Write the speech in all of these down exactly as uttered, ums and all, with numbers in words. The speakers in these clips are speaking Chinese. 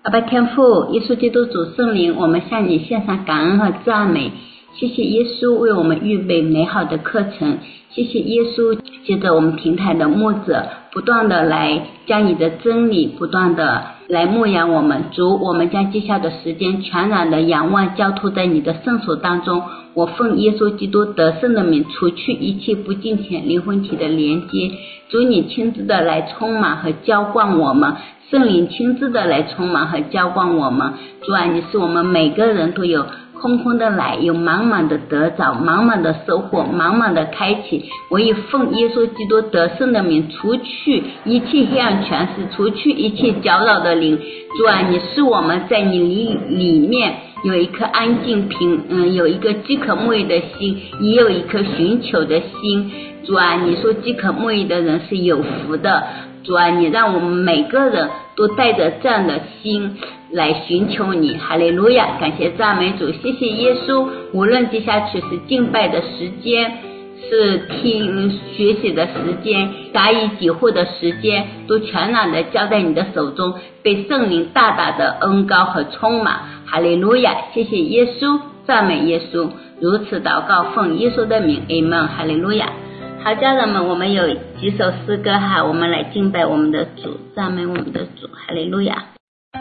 阿爸天父，耶稣基督主圣灵，我们向你献上感恩和赞美。谢谢耶稣为我们预备美好的课程，谢谢耶稣接着我们平台的牧者不断的来将你的真理不断的来牧养我们。主，我们将接下的时间全然的仰望交托在你的圣手当中。我奉耶稣基督得胜的名，除去一切不敬虔灵魂体的连接。主，你亲自的来充满和浇灌我们，圣灵亲自的来充满和浇灌我们。主啊，你是我们每个人都有空空的来，有满满的得着，满满的收获，满满的开启。我以奉耶稣基督得胜的名，除去一切黑暗权势，除去一切搅扰的灵。主啊，你是我们在你里里面有一颗安静平嗯，有一个饥渴慕义的心，也有一颗寻求的心。主啊，你说饥渴慕义的人是有福的。主啊，你让我们每个人都带着这样的心来寻求你。哈利路亚，感谢赞美主，谢谢耶稣。无论接下去是敬拜的时间，是听学习的时间，答疑解惑的时间，都全然的交在你的手中，被圣灵大大的恩膏和充满。哈利路亚，谢谢耶稣，赞美耶稣。如此祷告，奉耶稣的名，阿们。哈利路亚。好，家人们，我们有几首诗歌哈，我们来敬拜我们的主，赞美我们的主。哈利路亚。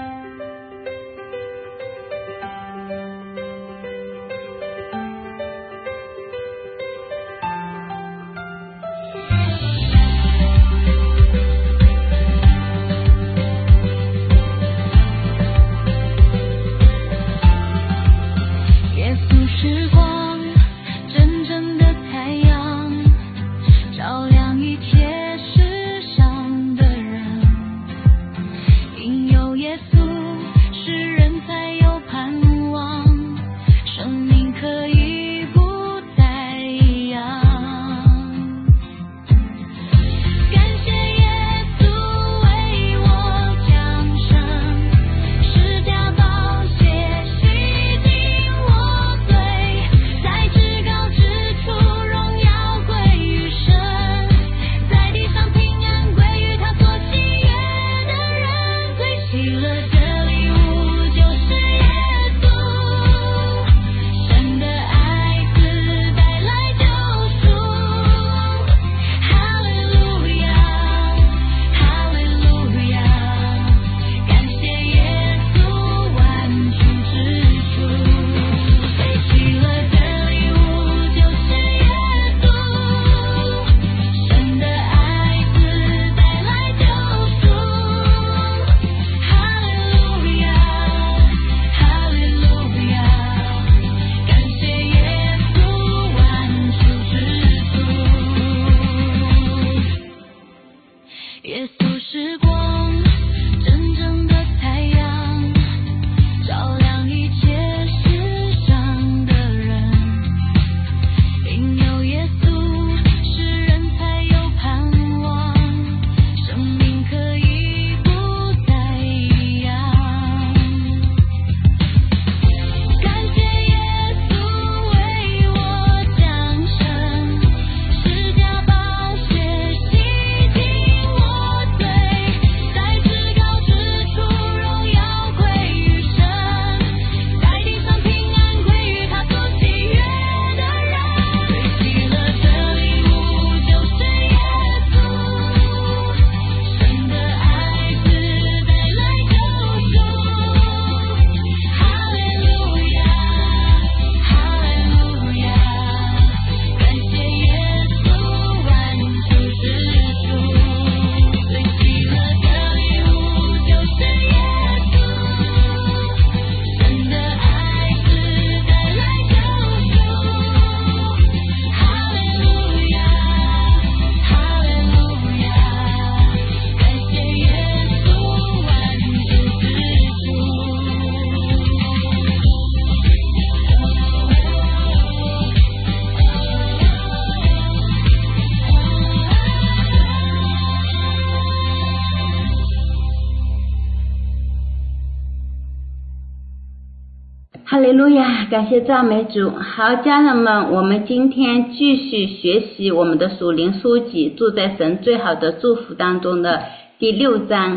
哈利路亚，感谢赞美主。好，家人们，我们今天继续学习我们的属灵书籍，住在神最好的祝福当中的第六章。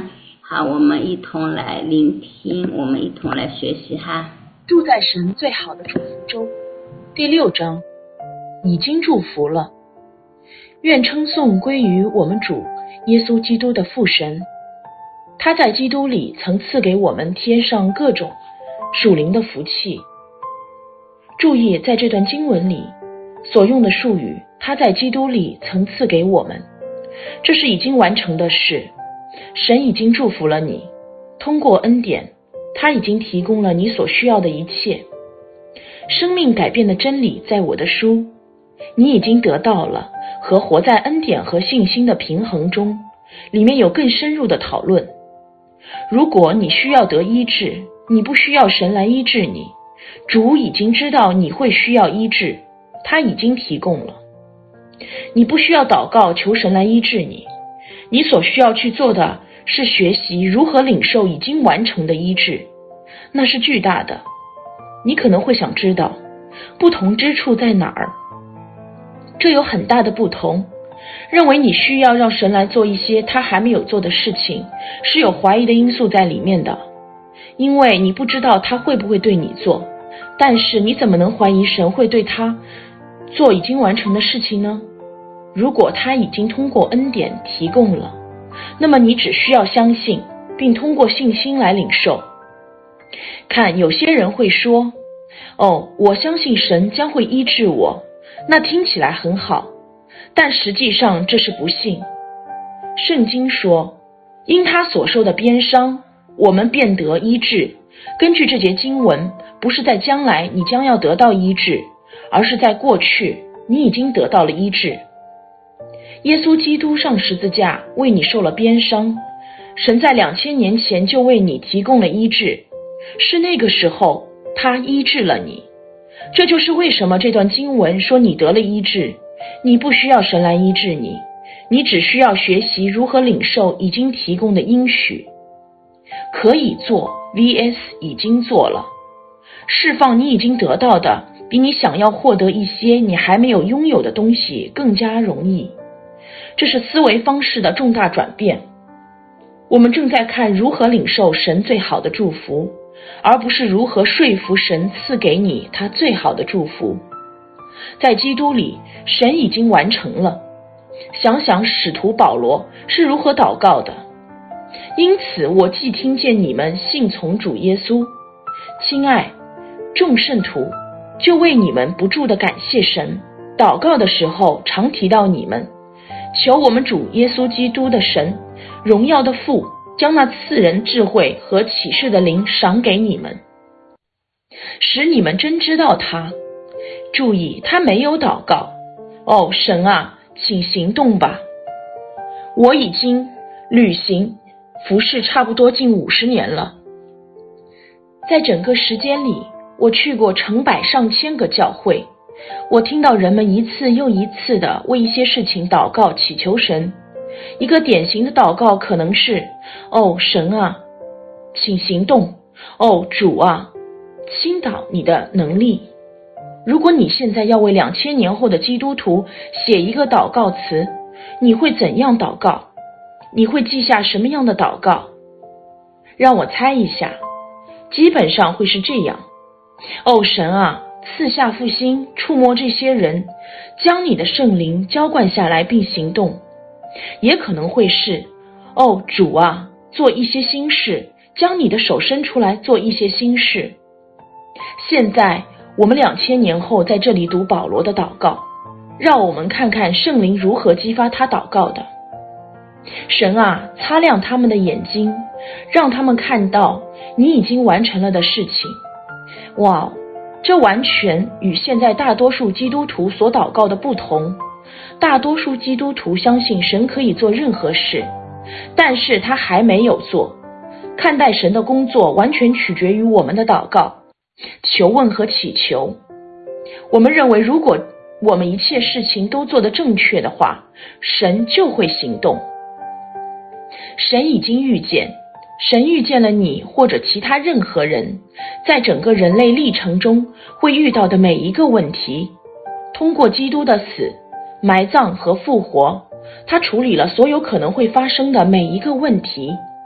好，我们一同来聆听，我们一同来学习哈。 住在神最好的祝福中，第六章，已经祝福了。愿称颂归于我们主耶稣基督的父神，他在基督里曾赐给我们天上各种属灵的福气。注意，在这段经文里所用的术语，他在基督里曾赐给我们，这是已经完成的事。神已经祝福了你，通过恩典，他已经提供了你所需要的一切。生命改变的真理在我的书，你已经得到了，和活在恩典和信心的平衡中，里面有更深入的讨论。如果你需要得医治，你不需要神来医治你，主已经知道你会需要医治，他已经提供了。你不需要祷告求神来医治你，你所需要去做的是学习如何领受已经完成的医治，那是巨大的。你可能会想知道不同之处在哪儿，这有很大的不同。认为你需要让神来做一些他还没有做的事情，是有怀疑的因素在里面的，因为你不知道他会不会对你做。但是你怎么能怀疑神会对他做已经完成的事情呢？如果他已经通过恩典提供了，那么你只需要相信，并通过信心来领受。看，有些人会说，哦，我相信神将会医治我，那听起来很好，但实际上这是不信。圣经说，因他所受的鞭伤，我们便得医治。根据这节经文，不是在将来你将要得到医治，而是在过去你已经得到了医治。耶稣基督上十字架为你受了鞭伤，神在两千年前就为你提供了医治，是那个时候他医治了你。这就是为什么这段经文说你得了医治，你不需要神来医治你，你只需要学习如何领受已经提供的应许。可以做 vs 已经做了，释放你已经得到的，比你想要获得一些你还没有拥有的东西更加容易。这是思维方式的重大转变。我们正在看如何领受神最好的祝福，而不是如何说服神赐给你他最好的祝福。在基督里，神已经完成了。想想使徒保罗是如何祷告的，因此我既听见你们信从主耶稣，亲爱众圣徒，就为你们不住地感谢神，祷告的时候常提到你们，求我们主耶稣基督的神，荣耀的父，将那赐人智慧和启示的灵赏给你们，使你们真知道他。注意，他没有祷告，哦，神啊，请行动吧。我已经旅行服侍差不多近五十年了，在整个时间里，我去过成百上千个教会，我听到人们一次又一次的为一些事情祷告祈求神。一个典型的祷告可能是，哦，神啊，请行动，哦，主啊，倾倒你的能力。如果你现在要为两千年后的基督徒写一个祷告词，你会怎样祷告？你会记下什么样的祷告？让我猜一下，基本上会是这样：哦，神啊，赐下复兴，触摸这些人，将你的圣灵浇灌下来并行动。也可能会是，哦，主啊，做一些新事，将你的手伸出来做一些新事。现在我们两千年后在这里读保罗的祷告，让我们看看圣灵如何激发他祷告的。神啊，擦亮他们的眼睛，让他们看到你已经完成了的事情。哇，这完全与现在大多数基督徒所祷告的不同。大多数基督徒相信神可以做任何事，但是他还没有做。看待神的工作完全取决于我们的祷告、求问和祈求。我们认为如果我们一切事情都做得正确的话，神就会行动。神已经预见，神预见了你或者其他任何人在整个人类历程中会遇到的每一个问题。通过基督的死、埋葬和复活，他处理了所有可能会发生的每一个问题，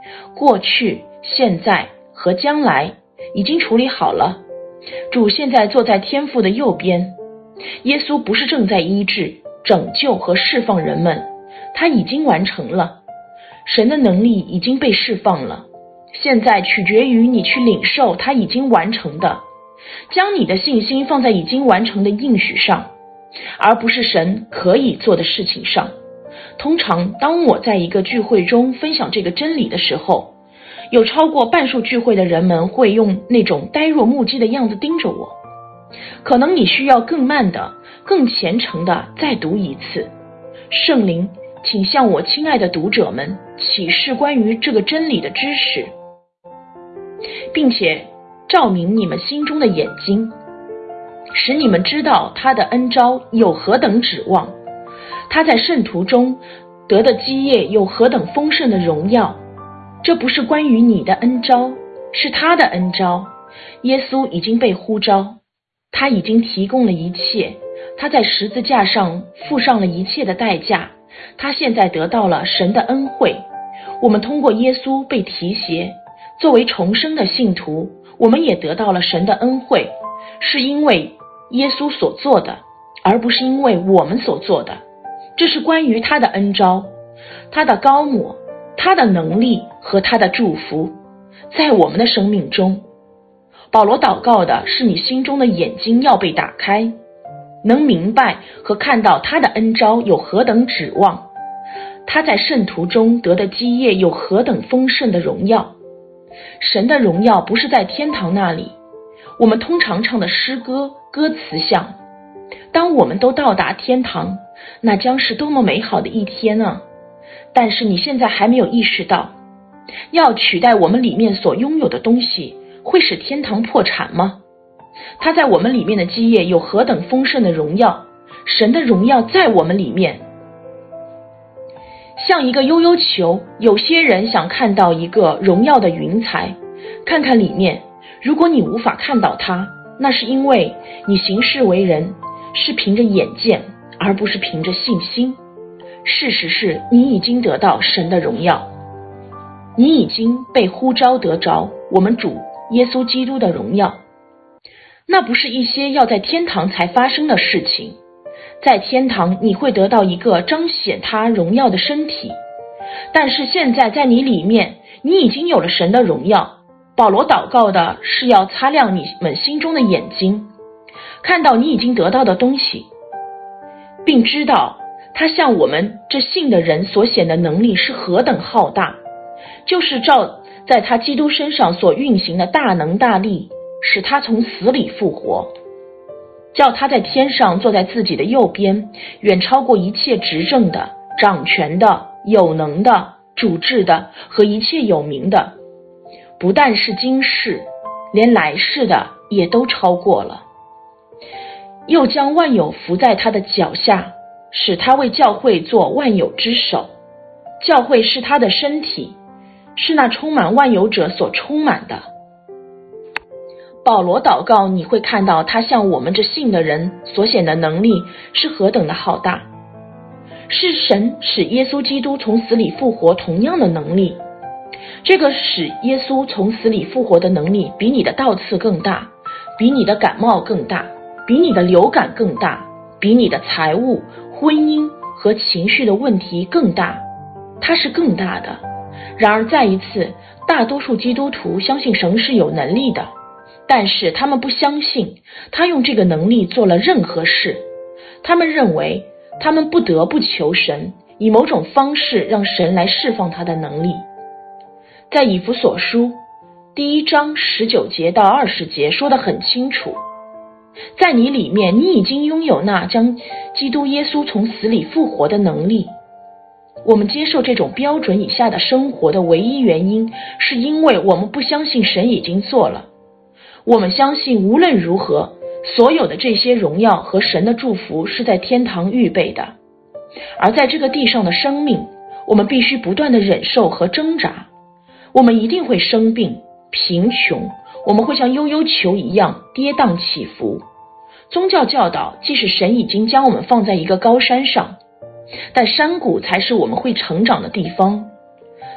过去、现在和将来已经处理好了。主现在坐在天父的右边。耶稣不是正在医治、拯救和释放人们，他已经完成了。神的能力已经被释放了，现在取决于你去领受他已经完成的，将你的信心放在已经完成的应许上，而不是神可以做的事情上。通常当我在一个聚会中分享这个真理的时候，有超过半数聚会的人们会用那种呆若木鸡的样子盯着我。可能你需要更慢的、更虔诚的再读一次。圣灵，请向我亲爱的读者们启示关于这个真理的知识，并且照明你们心中的眼睛，使你们知道他的恩召有何等指望，他在圣徒中得的基业有何等丰盛的荣耀。这不是关于你的恩召，是他的恩召。耶稣已经被呼召，他已经提供了一切，他在十字架上付上了一切的代价，他现在得到了神的恩惠。我们通过耶稣被提携，作为重生的信徒，我们也得到了神的恩惠，是因为耶稣所做的，而不是因为我们所做的。这是关于他的恩召，他的膏抹，他的能力和他的祝福在我们的生命中。保罗祷告的是你心中的眼睛要被打开，能明白和看到他的恩召有何等指望，他在圣徒中得的基业有何等丰盛的荣耀。神的荣耀不是在天堂那里，我们通常唱的诗歌歌词像，当我们都到达天堂，那将是多么美好的一天啊！但是你现在还没有意识到，要取代我们里面所拥有的东西，会使天堂破产吗？他在我们里面的基业有何等丰盛的荣耀，神的荣耀在我们里面。像一个悠悠球，有些人想看到一个荣耀的云彩，看看里面，如果你无法看到它，那是因为你行事为人是凭着眼见，而不是凭着信心。事实是你已经得到神的荣耀，你已经被呼召得着我们主耶稣基督的荣耀。那不是一些要在天堂才发生的事情，在天堂你会得到一个彰显他荣耀的身体，但是现在在你里面，你已经有了神的荣耀。保罗祷告的是要擦亮你们心中的眼睛，看到你已经得到的东西，并知道他向我们这信的人所显的能力是何等浩大，就是照在他基督身上所运行的大能大力，使他从死里复活，叫他在天上坐在自己的右边，远超过一切执政的、掌权的、有能的、主治的和一切有名的，不但是今世，连来世的也都超过了。又将万有伏在他的脚下，使他为教会做万有之首。教会是他的身体，是那充满万有者所充满的。保罗祷告，你会看到他向我们这信的人所显的能力是何等的浩大，是神使耶稣基督从死里复活同样的能力。这个使耶稣从死里复活的能力比你的倒刺更大，比你的感冒更大，比你的流感更大，比你的财务、婚姻和情绪的问题更大，它是更大的。然而再一次，大多数基督徒相信神是有能力的，但是他们不相信他用这个能力做了任何事。他们认为他们不得不求神，以某种方式让神来释放他的能力。在以弗所书第一章十九节到二十节说得很清楚，在你里面，你已经拥有那将基督耶稣从死里复活的能力。我们接受这种标准以下的生活的唯一原因，是因为我们不相信神已经做了。我们相信无论如何，所有的这些荣耀和神的祝福是在天堂预备的。而在这个地上的生命，我们必须不断的忍受和挣扎。我们一定会生病、贫穷，我们会像悠悠球一样跌宕起伏。宗教教导，即使神已经将我们放在一个高山上，但山谷才是我们会成长的地方。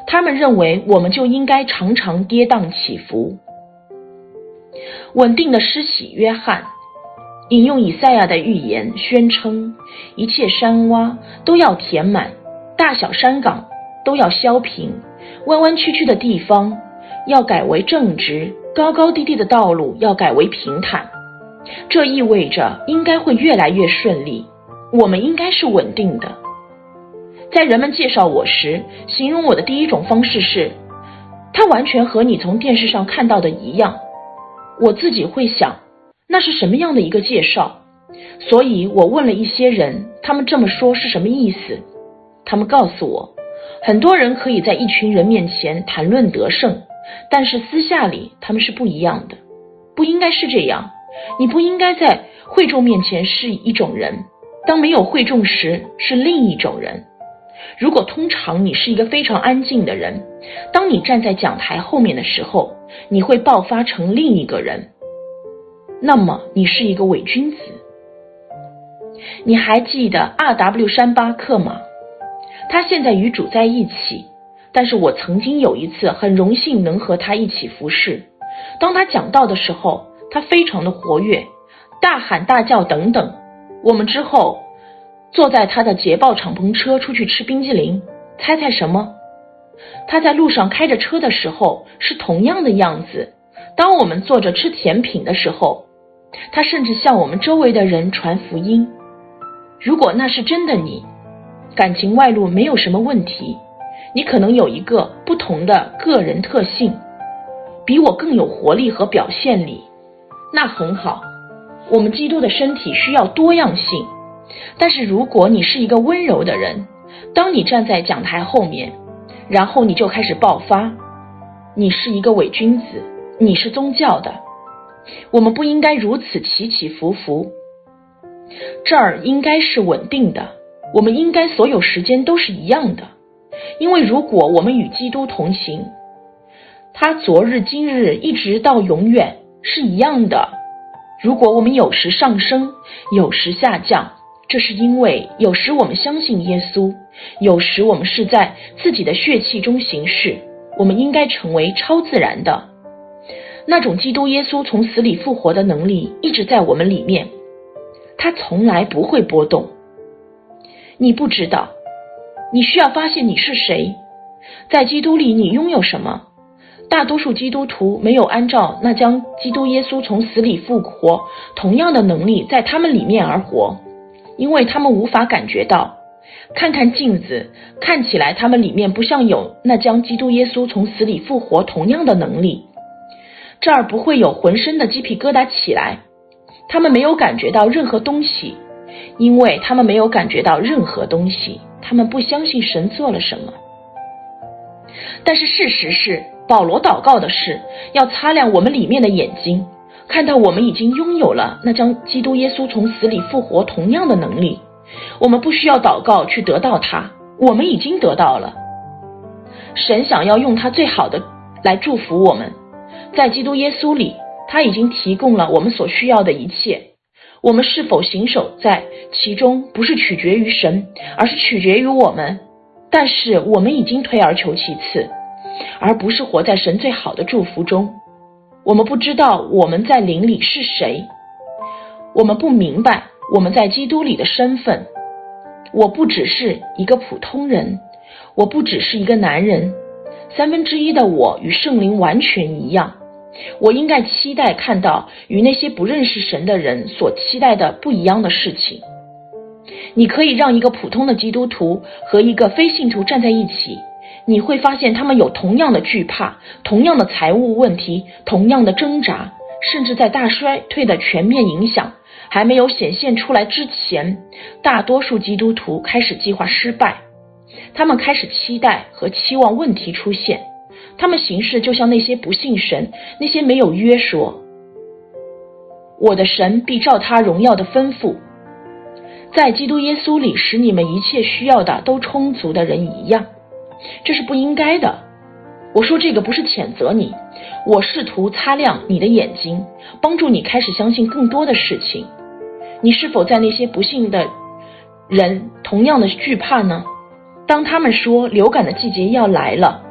他们认为我们就应该常常跌宕起伏。稳定的施洗约翰引用以赛亚的预言，宣称一切山洼都要填满，大小山岗都要削平，弯弯曲曲的地方要改为正直，高高低低的道路要改为平坦。这意味着应该会越来越顺利，我们应该是稳定的。在人们介绍我时，形容我的第一种方式是，它完全和你从电视上看到的一样。我自己会想，那是什么样的一个介绍？所以我问了一些人，他们这么说是什么意思？他们告诉我，很多人可以在一群人面前谈论得胜，但是私下里他们是不一样的。不应该是这样，你不应该在会众面前是一种人，当没有会众时是另一种人。如果通常你是一个非常安静的人，当你站在讲台后面的时候，你会爆发成另一个人，那么你是一个伪君子。你还记得 R W 山巴克吗？他现在与主在一起，但是我曾经有一次很荣幸能和他一起服侍。当他讲道的时候，他非常的活跃，大喊大叫等等。我们之后坐在他的捷豹敞篷车出去吃冰激凌，猜猜什么？他在路上开着车的时候是同样的样子。当我们坐着吃甜品的时候，他甚至向我们周围的人传福音。如果那是真的你，感情外露没有什么问题，你可能有一个不同的个人特性，比我更有活力和表现力，那很好。我们基督的身体需要多样性。但是如果你是一个温柔的人，当你站在讲台后面，然后你就开始爆发，你是一个伪君子，你是宗教的。我们不应该如此起起伏伏，这儿应该是稳定的，我们应该所有时间都是一样的。因为如果我们与基督同行，他昨日今日一直到永远是一样的。如果我们有时上升，有时下降，这是因为有时我们相信耶稣，有时我们是在自己的血气中行事。我们应该成为超自然的，那种基督耶稣从死里复活的能力一直在我们里面，它从来不会波动。你不知道，你需要发现你是谁，在基督里你拥有什么。大多数基督徒没有按照那将基督耶稣从死里复活同样的能力在他们里面而活，因为他们无法感觉到。看看镜子，看起来他们里面不像有那将基督耶稣从死里复活同样的能力。这儿不会有浑身的鸡皮疙瘩起来，他们没有感觉到任何东西，因为他们没有感觉到任何东西，他们不相信神做了什么。但是事实是，保罗祷告的是要擦亮我们里面的眼睛，看到我们已经拥有了那将基督耶稣从死里复活同样的能力。我们不需要祷告去得到它，我们已经得到了。神想要用他最好的来祝福我们，在基督耶稣里，他已经提供了我们所需要的一切。我们是否行守在其中，不是取决于神，而是取决于我们。但是我们已经退而求其次，而不是活在神最好的祝福中。我们不知道我们在灵里是谁，我们不明白我们在基督里的身份。我不只是一个普通人，我不只是一个男人，三分之一的我与圣灵完全一样。我应该期待看到与那些不认识神的人所期待的不一样的事情。你可以让一个普通的基督徒和一个非信徒站在一起，你会发现他们有同样的惧怕，同样的财务问题，同样的挣扎，甚至在大衰退的全面影响还没有显现出来之前，大多数基督徒开始计划失败，他们开始期待和期望问题出现，他们行事就像那些不信神，那些没有约说我的神必照他荣耀的吩咐，在基督耶稣里使你们一切需要的都充足的人一样。这是不应该的。我说这个不是谴责你，我试图擦亮你的眼睛，帮助你开始相信更多的事情。你是否在那些不信的人同样的惧怕呢？当他们说流感的季节要来了，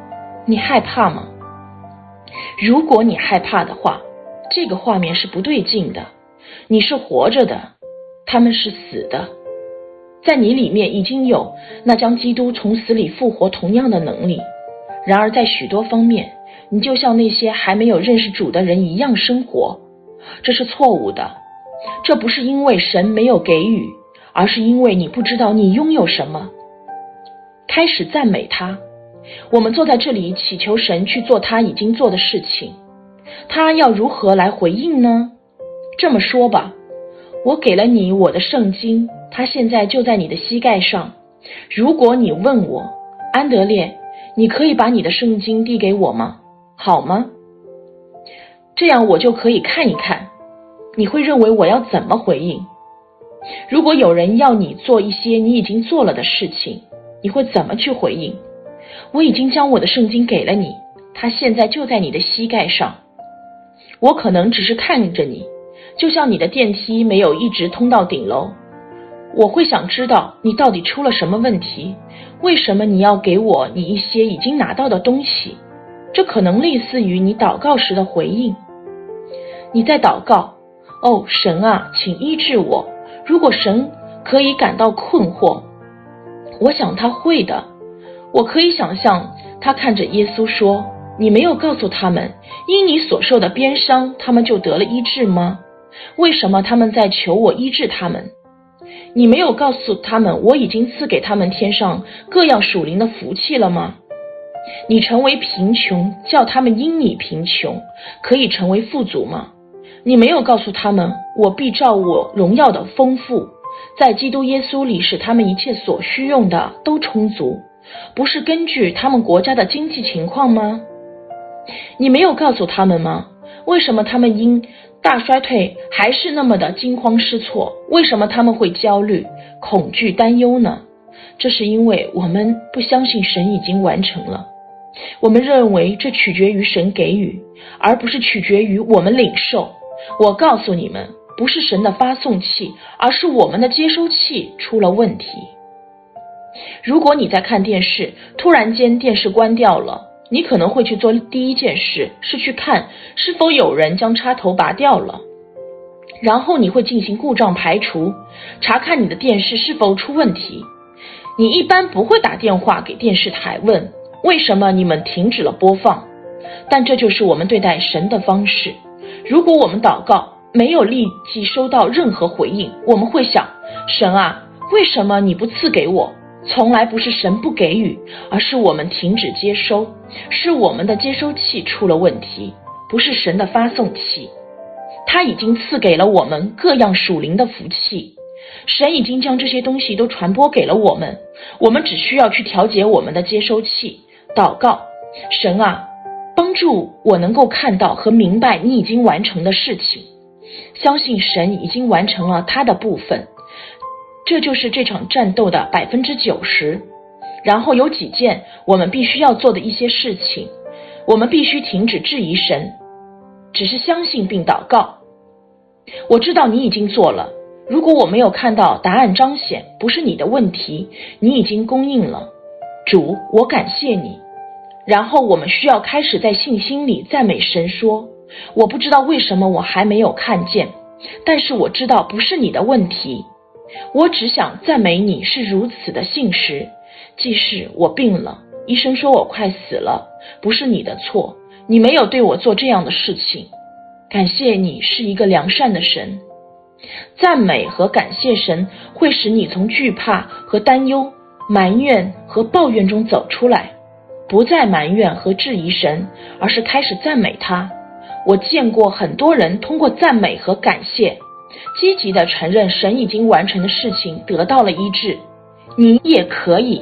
你害怕吗？如果你害怕的话，这个画面是不对劲的。你是活着的，他们是死的。在你里面已经有那将基督从死里复活同样的能力，然而在许多方面，你就像那些还没有认识主的人一样生活，这是错误的。这不是因为神没有给予，而是因为你不知道你拥有什么。开始赞美他。我们坐在这里祈求神去做他已经做的事情，他要如何来回应呢？这么说吧，我给了你我的圣经，它现在就在你的膝盖上。如果你问我，安德烈，你可以把你的圣经递给我吗？好吗？这样我就可以看一看，你会认为我要怎么回应？如果有人要你做一些你已经做了的事情，你会怎么去回应？我已经将我的圣经给了你，它现在就在你的膝盖上。我可能只是看着你，就像你的电梯没有一直通到顶楼。我会想知道你到底出了什么问题，为什么你要给我你一些已经拿到的东西？这可能类似于你祷告时的回应。你在祷告，哦，神啊，请医治我。如果神可以感到困惑，我想他会的。我可以想象他看着耶稣说，你没有告诉他们，因你所受的鞭伤，他们就得了医治吗？为什么他们在求我医治他们？你没有告诉他们，我已经赐给他们天上各样属灵的福气了吗？你成为贫穷，叫他们因你贫穷，可以成为富足吗？你没有告诉他们，我必照我荣耀的丰富，在基督耶稣里使他们一切所需用的都充足，不是根据他们国家的经济情况吗？你没有告诉他们吗？为什么他们因大衰退还是那么的惊慌失措？为什么他们会焦虑、恐惧、担忧呢？这是因为我们不相信神已经完成了。我们认为这取决于神给予，而不是取决于我们领受。我告诉你们，不是神的发送器，而是我们的接收器出了问题。如果你在看电视，突然间电视关掉了，你可能会去做第一件事，是去看是否有人将插头拔掉了。然后你会进行故障排除，查看你的电视是否出问题。你一般不会打电话给电视台问，为什么你们停止了播放？但这就是我们对待神的方式。如果我们祷告，没有立即收到任何回应，我们会想，神啊，为什么你不赐给我？从来不是神不给予，而是我们停止接收，是我们的接收器出了问题，不是神的发送器。他已经赐给了我们各样属灵的福气，神已经将这些东西都传播给了我们，我们只需要去调节我们的接收器，祷告，神啊，帮助我能够看到和明白你已经完成的事情，相信神已经完成了他的部分。这就是这场战斗的 百分之九十。 然后有几件我们必须要做的一些事情，我们必须停止质疑神，只是相信并祷告。我知道你已经做了，如果我没有看到答案彰显，不是你的问题，你已经供应了。主，我感谢你。然后我们需要开始在信心里赞美神说，我不知道为什么我还没有看见，但是我知道不是你的问题。我只想赞美你是如此的信实，即使我病了，医生说我快死了，不是你的错，你没有对我做这样的事情。感谢你是一个良善的神。赞美和感谢神会使你从惧怕和担忧、埋怨和抱怨中走出来，不再埋怨和质疑神，而是开始赞美他。我见过很多人通过赞美和感谢，积极地承认神已经完成的事情得到了医治。你也可以。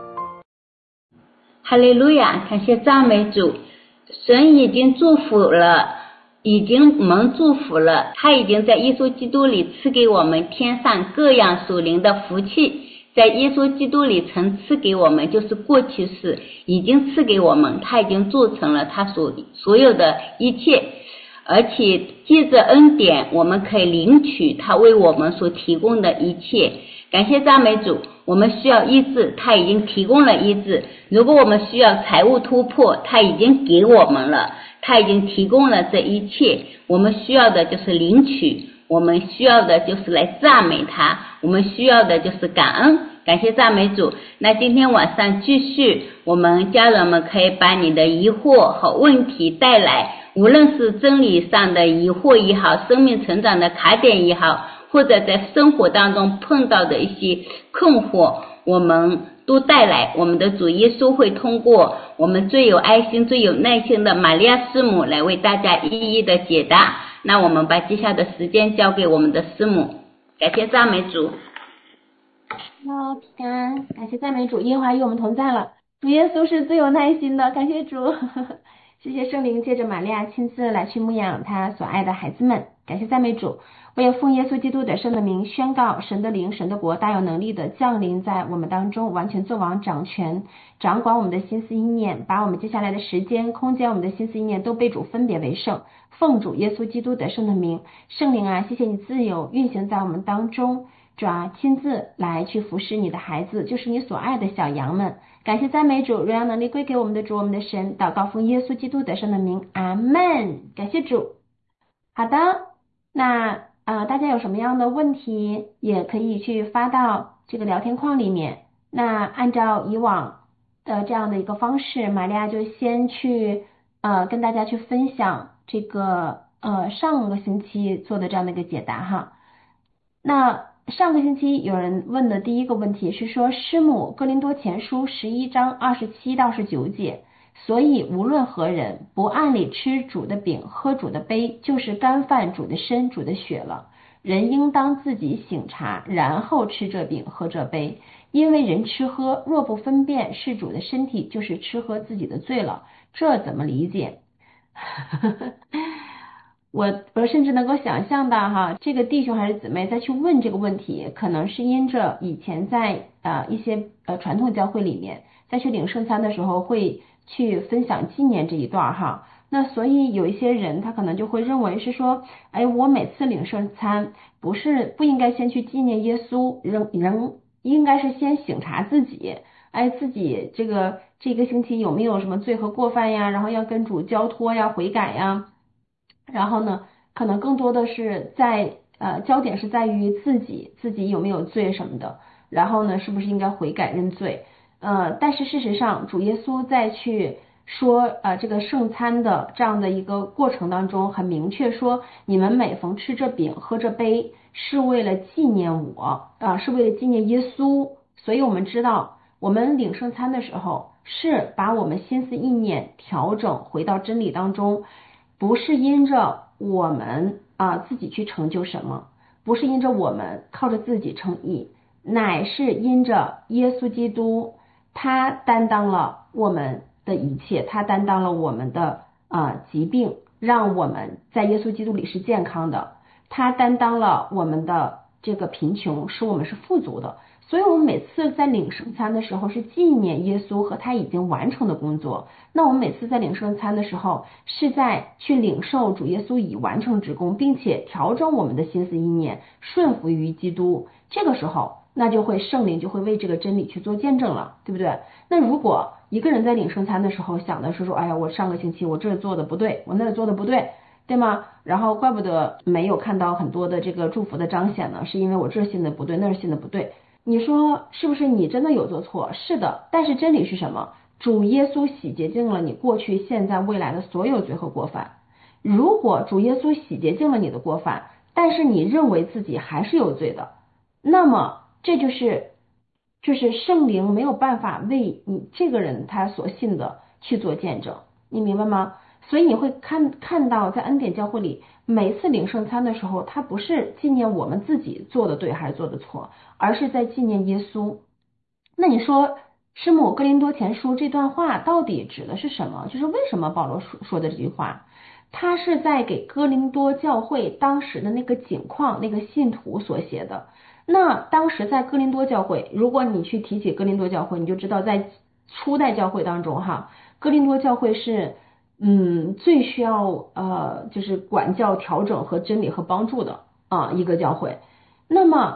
哈利路亚，感谢赞美主，神已经祝福了，已经蒙祝福了，他已经在耶稣基督里赐给我们天上各样属灵的福气，在耶稣基督里曾赐给我们，就是过去式已经赐给我们，他已经做成了他所所有的一切，而且借着恩典我们可以领取他为我们所提供的一切。 感谢赞美主，我们需要医治，他已经提供了医治。如果我们需要财务突破，他已经给我们了，他已经提供了这一切。我们需要的就是领取，我们需要的就是来赞美他，我们需要的就是感恩。感谢赞美主。那今天晚上继续，我们家人们可以把你的疑惑和问题带来，无论是真理上的疑惑也好，生命成长的卡点也好，或者在生活当中碰到的一些困惑，我们都带来。我们的主耶稣会通过我们最有爱心最有耐心的玛利亚师母来为大家一一的解答。那我们把接下来的时间交给我们的师母。感谢赞美主。 Hello， 平安，感谢赞美主，耶和华与我们同在了。主耶稣是最有耐心的，感谢主。谢谢圣灵借着玛利亚亲自来去牧养他所爱的孩子们，感谢赞美主。我也奉耶稣基督得胜的名宣告，神的灵神的国大有能力的降临在我们当中，完全作王掌权，掌管我们的心思意念，把我们接下来的时间空间，我们的心思意念都被主分别为圣。奉主耶稣基督得胜的名，圣灵啊，谢谢你自由运行在我们当中，主啊，亲自来去服侍你的孩子，就是你所爱的小羊们。感谢赞美主，荣耀能力归给我们的主，我们的神。祷告奉耶稣基督得胜的名，阿们。感谢主。好的，那呃，大家有什么样的问题，也可以去发到这个聊天框里面。那按照以往的这样的一个方式，玛利亚就先去呃跟大家去分享这个呃上个星期做的这样的一个解答哈。那上个星期有人问的第一个问题是说，师母哥林多前书十一章二十七到十九节，所以无论何人不按理吃主的饼喝主的杯，就是干犯主的身主的血了。人应当自己省察，然后吃这饼喝这杯，因为人吃喝若不分辨是主的身体，就是吃喝自己的罪了。这怎么理解？我我甚至能够想象到哈，这个弟兄还是姊妹再去问这个问题，可能是因着以前在呃一些呃传统教会里面，在去领圣餐的时候会去分享纪念这一段哈，那所以有一些人他可能就会认为是说，哎，我每次领圣餐不是不应该先去纪念耶稣，人人应该是先省察自己，哎，自己这个这个星期有没有什么罪和过犯呀，然后要跟主交托呀，悔改呀。然后呢，可能更多的是在呃焦点是在于自己自己有没有罪什么的，然后呢是不是应该悔改认罪，呃但是事实上主耶稣在去说呃这个圣餐的这样的一个过程当中，很明确说，你们每逢吃这饼喝这杯是为了纪念我啊、呃，是为了纪念耶稣。所以我们知道我们领圣餐的时候是把我们心思意念调整回到真理当中，不是因着我们啊自己去成就什么，不是因着我们靠着自己称义，乃是因着耶稣基督，他担当了我们的一切，他担当了我们的啊疾病，让我们在耶稣基督里是健康的，他担当了我们的这个贫穷，使我们是富足的。所以我们每次在领圣餐的时候是纪念耶稣和他已经完成的工作，那我们每次在领圣餐的时候是在去领受主耶稣已完成之功，并且调整我们的心思意念顺服于基督，这个时候那就会圣灵就会为这个真理去做见证了，对不对？那如果一个人在领圣餐的时候想的是说，哎呀，我上个星期我这做的不对，我那做的不对，对吗？然后怪不得没有看到很多的这个祝福的彰显呢，是因为我这信的不对，那信的不对。你说是不是你真的有做错？是的，但是真理是什么？主耶稣洗洁净了你过去现在未来的所有罪和过犯。如果主耶稣洗洁净了你的过犯，但是你认为自己还是有罪的，那么这就是就是圣灵没有办法为你这个人他所信的去做见证，你明白吗？所以你会看看到在恩典教会里，每次领圣餐的时候，他不是纪念我们自己做的对还是做的错，而是在纪念耶稣。那你说师母哥林多前书这段话到底指的是什么？就是为什么保罗说说的这句话，他是在给哥林多教会当时的那个景况，那个信徒所写的。那当时在哥林多教会，如果你去提起哥林多教会，你就知道在初代教会当中哈，哥林多教会是嗯最需要呃就是管教调整和真理和帮助的啊一个教会。那么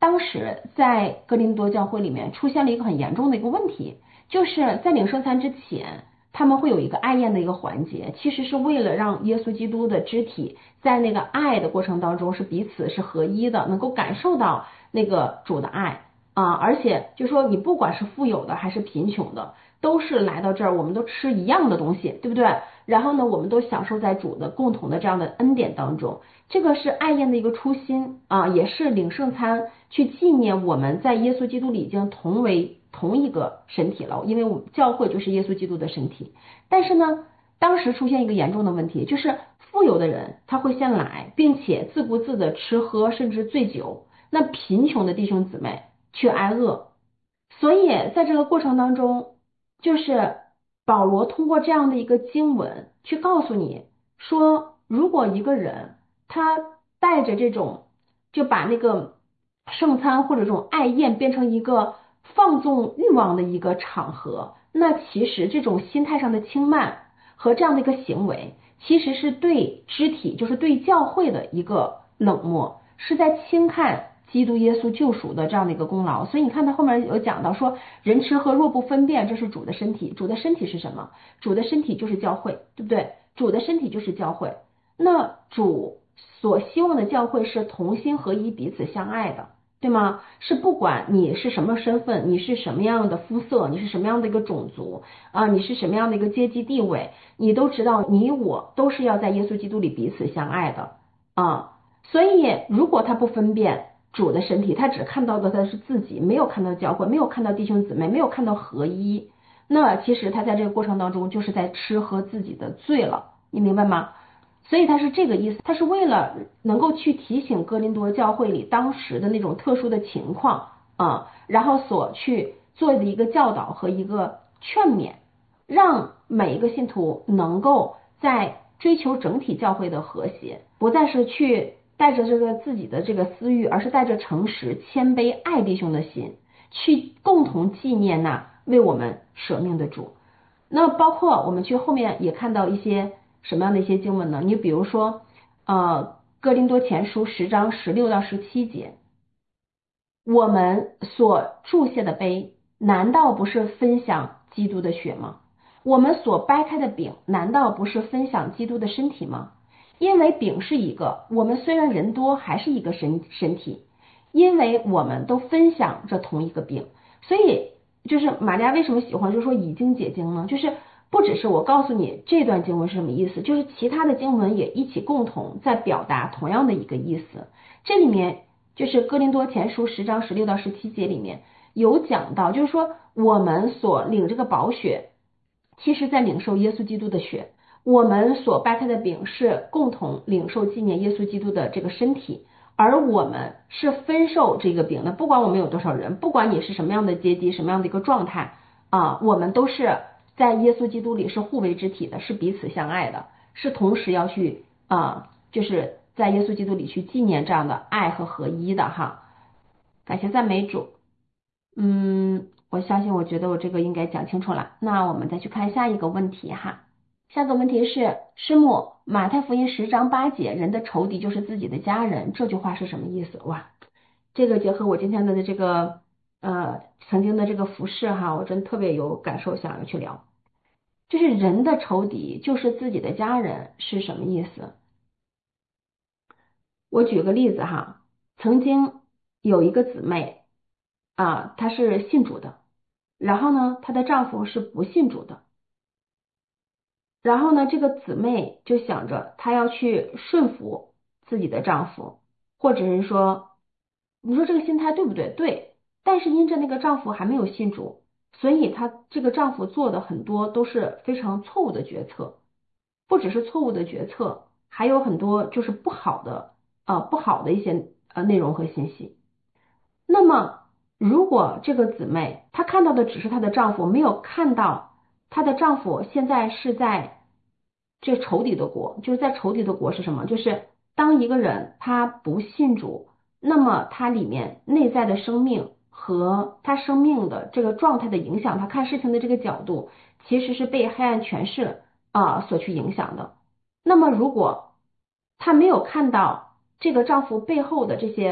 当时在哥林多教会里面出现了一个很严重的一个问题，就是在领圣餐之前，他们会有一个爱宴的一个环节，其实是为了让耶稣基督的肢体在那个爱的过程当中是彼此是合一的，能够感受到那个主的爱啊，而且就说你不管是富有的还是贫穷的，都是来到这儿，我们都吃一样的东西，对不对？然后呢，我们都享受在主的共同的这样的恩典当中，这个是爱宴的一个初心啊，也是领圣餐去纪念我们在耶稣基督里已经同为同一个身体了，因为我们教会就是耶稣基督的身体。但是呢，当时出现一个严重的问题，就是富有的人他会先来，并且自顾自的吃喝，甚至醉酒，那贫穷的弟兄姊妹却挨饿。所以在这个过程当中，就是保罗通过这样的一个经文去告诉你说，如果一个人他带着这种就把那个圣餐或者这种爱宴变成一个放纵欲望的一个场合，那其实这种心态上的轻慢和这样的一个行为，其实是对肢体，就是对教会的一个冷漠，是在轻看基督耶稣救赎的这样的一个功劳。所以你看他后面有讲到说，人吃喝若不分辨，这是主的身体。主的身体是什么？主的身体就是教会，对不对？主的身体就是教会。那主所希望的教会是同心合一，彼此相爱的，对吗？是不管你是什么身份，你是什么样的肤色，你是什么样的一个种族啊，你是什么样的一个阶级地位，你都知道你我都是要在耶稣基督里彼此相爱的啊。所以如果他不分辨主的身体，他只看到的他是自己，没有看到教会，没有看到弟兄姊妹，没有看到合一，那其实他在这个过程当中就是在吃喝自己的罪了，你明白吗？所以他是这个意思，他是为了能够去提醒哥林多教会里当时的那种特殊的情况啊，然后所去做的一个教导和一个劝勉，让每一个信徒能够在追求整体教会的和谐，不再是去带着这个自己的这个私欲，而是带着诚实、谦卑、爱弟兄的心，去共同纪念那为我们舍命的主。那包括我们去后面也看到一些什么样的一些经文呢？你比如说，呃，哥林多前书十章十六到十七节，我们所注谢的杯，难道不是分享基督的血吗？我们所掰开的饼，难道不是分享基督的身体吗？因为饼是一个，我们虽然人多，还是一个身身体，因为我们都分享这同一个饼。所以就是玛利亚为什么喜欢就说以经解经呢？就是不只是我告诉你这段经文是什么意思，就是其他的经文也一起共同在表达同样的一个意思。这里面就是哥林多前书十章十六到十七节里面有讲到，就是说我们所领这个宝血，其实在领受耶稣基督的血，我们所掰开的饼是共同领受纪念耶稣基督的这个身体，而我们是分受这个饼的，不管我们有多少人，不管你是什么样的阶级，什么样的一个状态啊，我们都是在耶稣基督里是互为肢体的，是彼此相爱的，是同时要去啊，就是在耶稣基督里去纪念这样的爱和合一的哈。感谢赞美主。嗯，我相信我觉得我这个应该讲清楚了。那我们再去看下一个问题哈。下个问题是，师母，马太福音十章八节，人的仇敌就是自己的家人，这句话是什么意思？哇，这个结合我今天的这个呃曾经的这个服饰哈，我真特别有感受，想要去聊。就是人的仇敌就是自己的家人是什么意思？我举个例子哈，曾经有一个姊妹啊，她是信主的，然后呢，她的丈夫是不信主的。然后呢，这个姊妹就想着她要去顺服自己的丈夫，或者是说，你说这个心态对不对？对。但是因着那个丈夫还没有信主，所以她这个丈夫做的很多都是非常错误的决策，不只是错误的决策，还有很多就是不好的呃不好的一些呃内容和信息。那么如果这个姊妹她看到的只是她的丈夫，没有看到她的丈夫现在是在这仇敌的国，就是在仇敌的国是什么？就是当一个人他不信主，那么他里面内在的生命和他生命的这个状态的影响，他看事情的这个角度，其实是被黑暗权势啊、呃、所去影响的。那么如果他没有看到这个丈夫背后的这些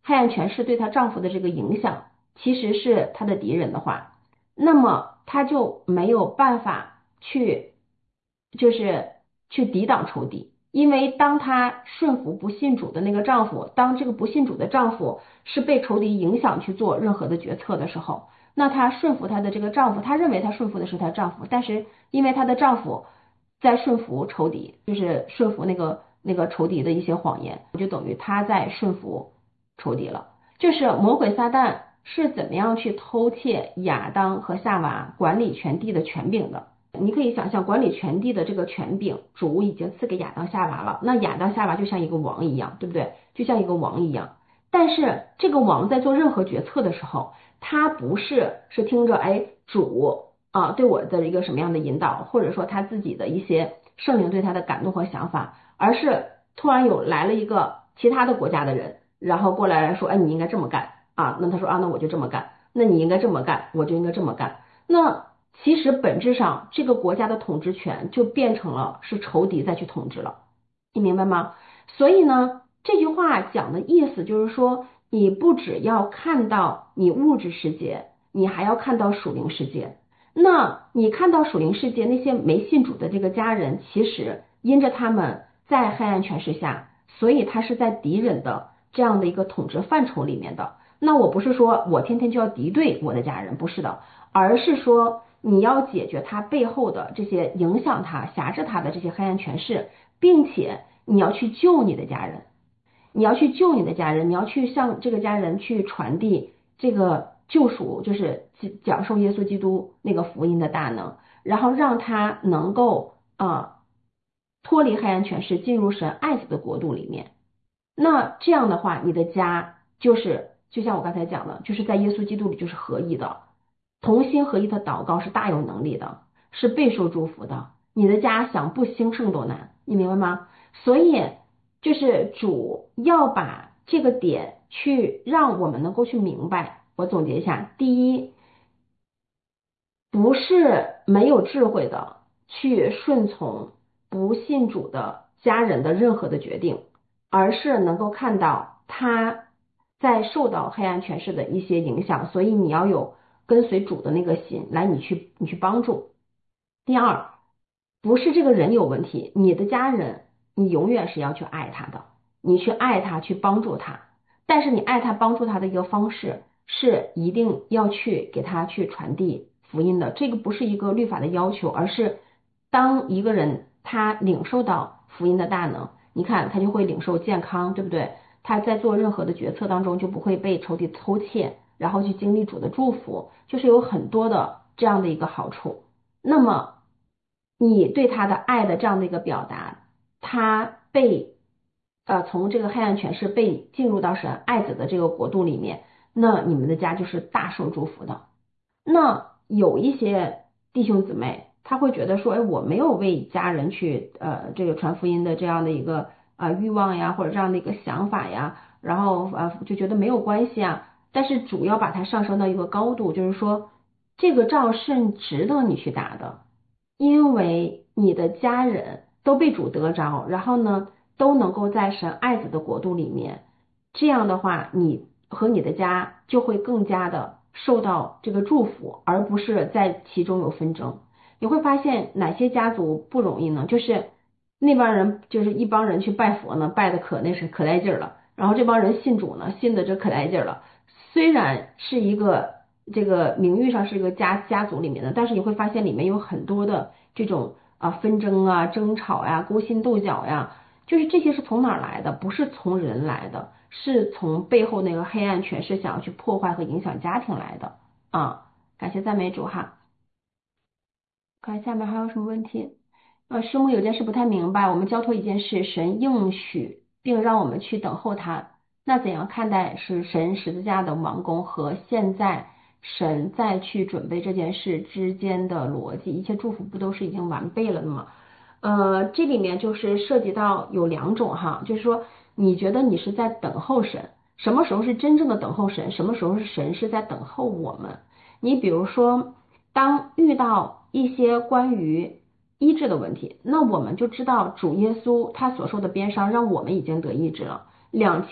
黑暗权势对她丈夫的这个影响其实是她的敌人的话，那么她就没有办法去就是去抵挡仇敌。因为当她顺服不信主的那个丈夫，当这个不信主的丈夫是被仇敌影响去做任何的决策的时候，那她顺服她的这个丈夫，她认为她顺服的是她丈夫，但是因为她的丈夫在顺服仇敌，就是顺服那个那个仇敌的一些谎言，就等于她在顺服仇敌了。就是魔鬼撒旦是怎么样去偷窃亚当和夏娃管理全地的权柄的。你可以想象，管理全地的这个权柄，主已经赐给亚当夏娃了，那亚当夏娃就像一个王一样，对不对？就像一个王一样。但是这个王在做任何决策的时候，他不是是听着哎主啊对我的一个什么样的引导，或者说他自己的一些圣灵对他的感动和想法，而是突然有来了一个其他的国家的人，然后过来说，哎，你应该这么干啊，那他说啊，那我就这么干，那你应该这么干，我就应该这么干。那其实本质上这个国家的统治权就变成了是仇敌再去统治了，你明白吗？所以呢，这句话讲的意思就是说，你不只要看到你物质世界，你还要看到属灵世界。那你看到属灵世界那些没信主的这个家人，其实因着他们在黑暗权势下，所以他是在敌人的这样的一个统治范畴里面的。那我不是说我天天就要敌对我的家人，不是的，而是说你要解决他背后的这些影响他、辖制他的这些黑暗权势，并且你要去救你的家人，你要去救你的家人，你要去向这个家人去传递这个救赎，就是讲授耶稣基督那个福音的大能，然后让他能够呃脱离黑暗权势，进入神爱子的国度里面。那这样的话，你的家就是就像我刚才讲的，就是在耶稣基督里就是合一的，同心合一的祷告是大有能力的，是备受祝福的。你的家想不兴盛都难，你明白吗？所以就是主要把这个点去让我们能够去明白。我总结一下，第一，不是没有智慧的去顺从不信主的家人的任何的决定，而是能够看到他在受到黑暗权势的一些影响，所以你要有跟随主的那个心来你去你去帮助。第二，不是这个人有问题，你的家人你永远是要去爱他的，你去爱他，去帮助他，但是你爱他帮助他的一个方式是一定要去给他去传递福音的。这个不是一个律法的要求，而是当一个人他领受到福音的大能，你看他就会领受健康，对不对？他在做任何的决策当中就不会被仇敌偷窃，然后去经历主的祝福，就是有很多的这样的一个好处。那么你对他的爱的这样的一个表达，他被呃从这个黑暗权势被进入到神爱子的这个国度里面，那你们的家就是大受祝福的。那有一些弟兄姊妹他会觉得说，哎，我没有为家人去呃这个传福音的这样的一个啊、呃、欲望呀，或者这样的一个想法呀，然后呃就觉得没有关系啊。但是主要把它上升到一个高度，就是说这个仗是值得你去打的，因为你的家人都被主得着，然后呢都能够在神爱子的国度里面，这样的话你和你的家就会更加的受到这个祝福，而不是在其中有纷争。你会发现哪些家族不容易呢？就是那帮人就是一帮人去拜佛呢，拜的可那是可带劲了，然后这帮人信主呢，信的这可带劲了。虽然是一个这个名誉上是一个家家族里面的，但是你会发现里面有很多的这种啊纷争啊、争吵呀、勾心斗角呀，就是这些是从哪儿来的？不是从人来的，是从背后那个黑暗权势想要去破坏和影响家庭来的啊！感谢赞美主哈。看下面还有什么问题？呃，师母有件事不太明白，我们交托一件事，神应许并让我们去等候他，那怎样看待是神十字架的完工和现在神再去准备这件事之间的逻辑？一切祝福不都是已经完备了的吗？呃，这里面就是涉及到有两种哈，就是说你觉得你是在等候神，什么时候是真正的等候神，什么时候是神是在等候我们？你比如说当遇到一些关于医治的问题，那我们就知道主耶稣他所受的鞭伤让我们已经得医治了，两千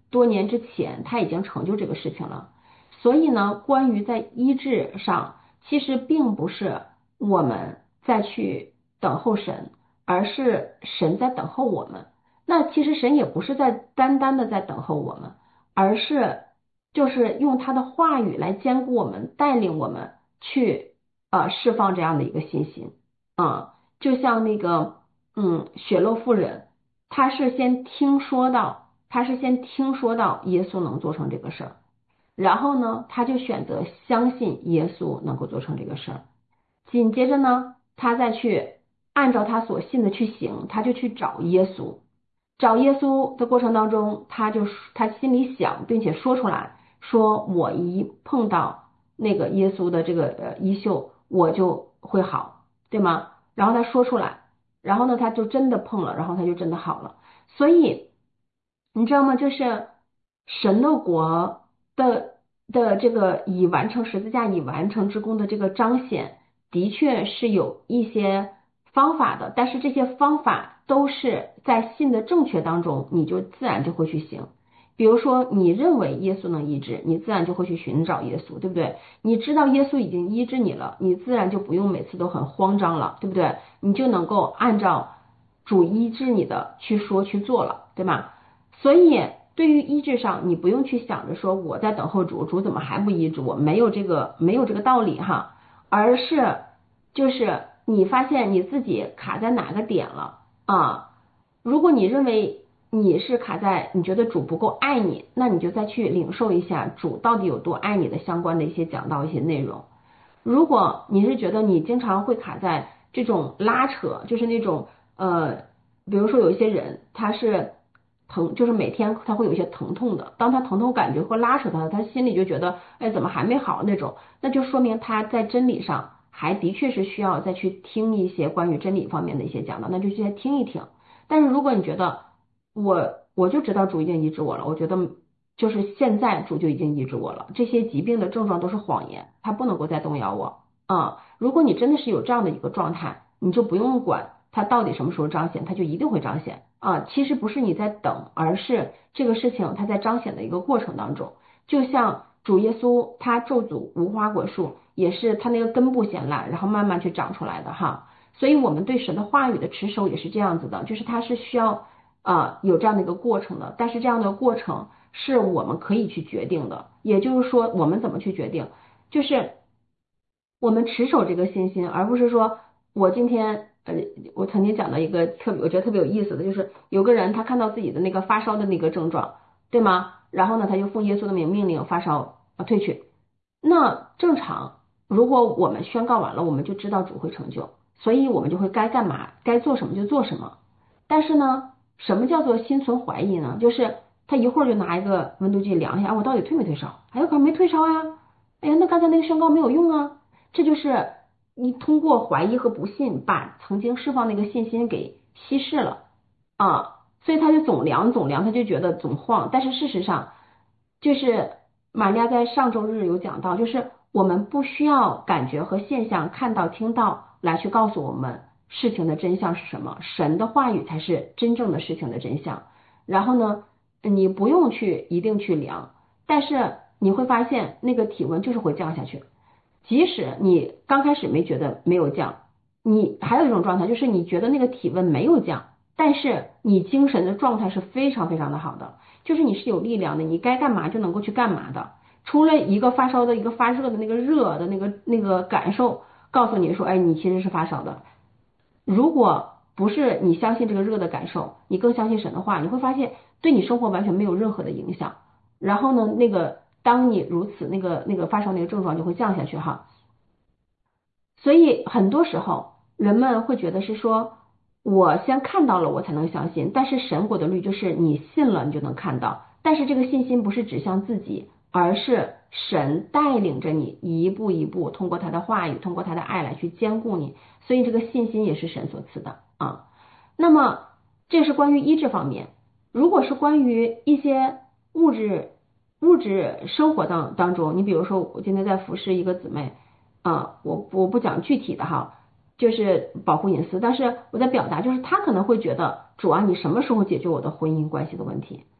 多年之前他已经成就这个事情了。所以呢，关于在医治上，其实并不是我们再去等候神，而是神在等候我们。那其实神也不是在单单的在等候我们，而是就是用他的话语来兼顾我们，带领我们去呃释放这样的一个信心啊、嗯。就像那个嗯血漏妇人，他是先听说到，他是先听说到耶稣能做成这个事儿，然后呢，他就选择相信耶稣能够做成这个事儿。紧接着呢，他再去按照他所信的去行，他就去找耶稣。找耶稣的过程当中，他就他心里想，并且说出来，说我一碰到那个耶稣的这个呃衣袖，我就会好，对吗？然后他说出来，然后呢，他就真的碰了，然后他就真的好了。所以你知道吗？就是神的国的的这个以完成十字架以完成之功的这个彰显，的确是有一些方法的，但是这些方法都是在信的正确当中，你就自然就会去行。比如说你认为耶稣能医治，你自然就会去寻找耶稣，对不对？你知道耶稣已经医治你了，你自然就不用每次都很慌张了，对不对？你就能够按照主医治你的去说去做了，对吗？所以对于医治上，你不用去想着说我在等候主，主怎么还不医治我，没有这个没有这个道理哈，而是就是你发现你自己卡在哪个点了啊？如果你认为你是卡在你觉得主不够爱你，那你就再去领受一下主到底有多爱你的相关的一些讲到一些内容。如果你是觉得你经常会卡在这种拉扯，就是那种呃，比如说有一些人他是疼，就是每天他会有一些疼痛的，当他疼痛感觉或拉扯他，他心里就觉得哎怎么还没好那种，那就说明他在真理上还的确是需要再去听一些关于真理方面的一些讲道，那就先听一听。但是如果你觉得我我就知道主已经医治我了，我觉得就是现在主就已经医治我了，这些疾病的症状都是谎言，它不能够再动摇我啊、嗯！如果你真的是有这样的一个状态，你就不用管它到底什么时候彰显，它就一定会彰显啊、嗯！其实不是你在等，而是这个事情它在彰显的一个过程当中，就像主耶稣他咒诅无花果树，也是他那个根部显烂，然后慢慢去长出来的哈。所以我们对神的话语的持守也是这样子的，就是它是需要啊、呃、有这样的一个过程的，但是这样的过程是我们可以去决定的。也就是说，我们怎么去决定，就是我们持守这个信心，而不是说我今天呃，我曾经讲到一个特别我觉得特别有意思的，就是有个人他看到自己的那个发烧的那个症状，对吗？然后呢，他就奉耶稣的名命令发烧啊退去。那正常，如果我们宣告完了，我们就知道主会成就，所以我们就会该干嘛，该做什么就做什么。但是呢，什么叫做心存怀疑呢？就是他一会儿就拿一个温度计量一下，啊，我到底退没退烧？哎，我可能没退烧呀。哎呀，那刚才那个宣告没有用啊。这就是你通过怀疑和不信，把曾经释放那个信心给稀释了啊。所以他就总量总量，他就觉得总晃。但是事实上，就是玛利亚在上周日有讲到，就是我们不需要感觉和现象看到听到来去告诉我们事情的真相是什么，神的话语才是真正的事情的真相。然后呢，你不用去一定去量，但是你会发现那个体温就是会降下去，即使你刚开始没觉得没有降，你还有一种状态，就是你觉得那个体温没有降，但是你精神的状态是非常非常的好的，就是你是有力量的，你该干嘛就能够去干嘛的。除了一个发烧的一个发热的那个热的那个那个感受告诉你说，哎，你其实是发烧的。如果不是你相信这个热的感受，你更相信神的话，你会发现对你生活完全没有任何的影响。然后呢，那个当你如此，那个那个发烧那个症状就会降下去哈。所以很多时候人们会觉得是说，我先看到了我才能相信，但是神国的律就是你信了你就能看到，但是这个信心不是指向自己，而是神带领着你一步一步通过他的话语，通过他的爱来去兼顾你，所以这个信心也是神所赐的啊。那么这是关于医治方面，如果是关于一些物质物质生活当当中，你比如说我今天在服侍一个姊妹啊，我我不讲具体的哈，就是保护隐私，但是我在表达就是她可能会觉得主啊，你什么时候解决我的婚姻关系的问题？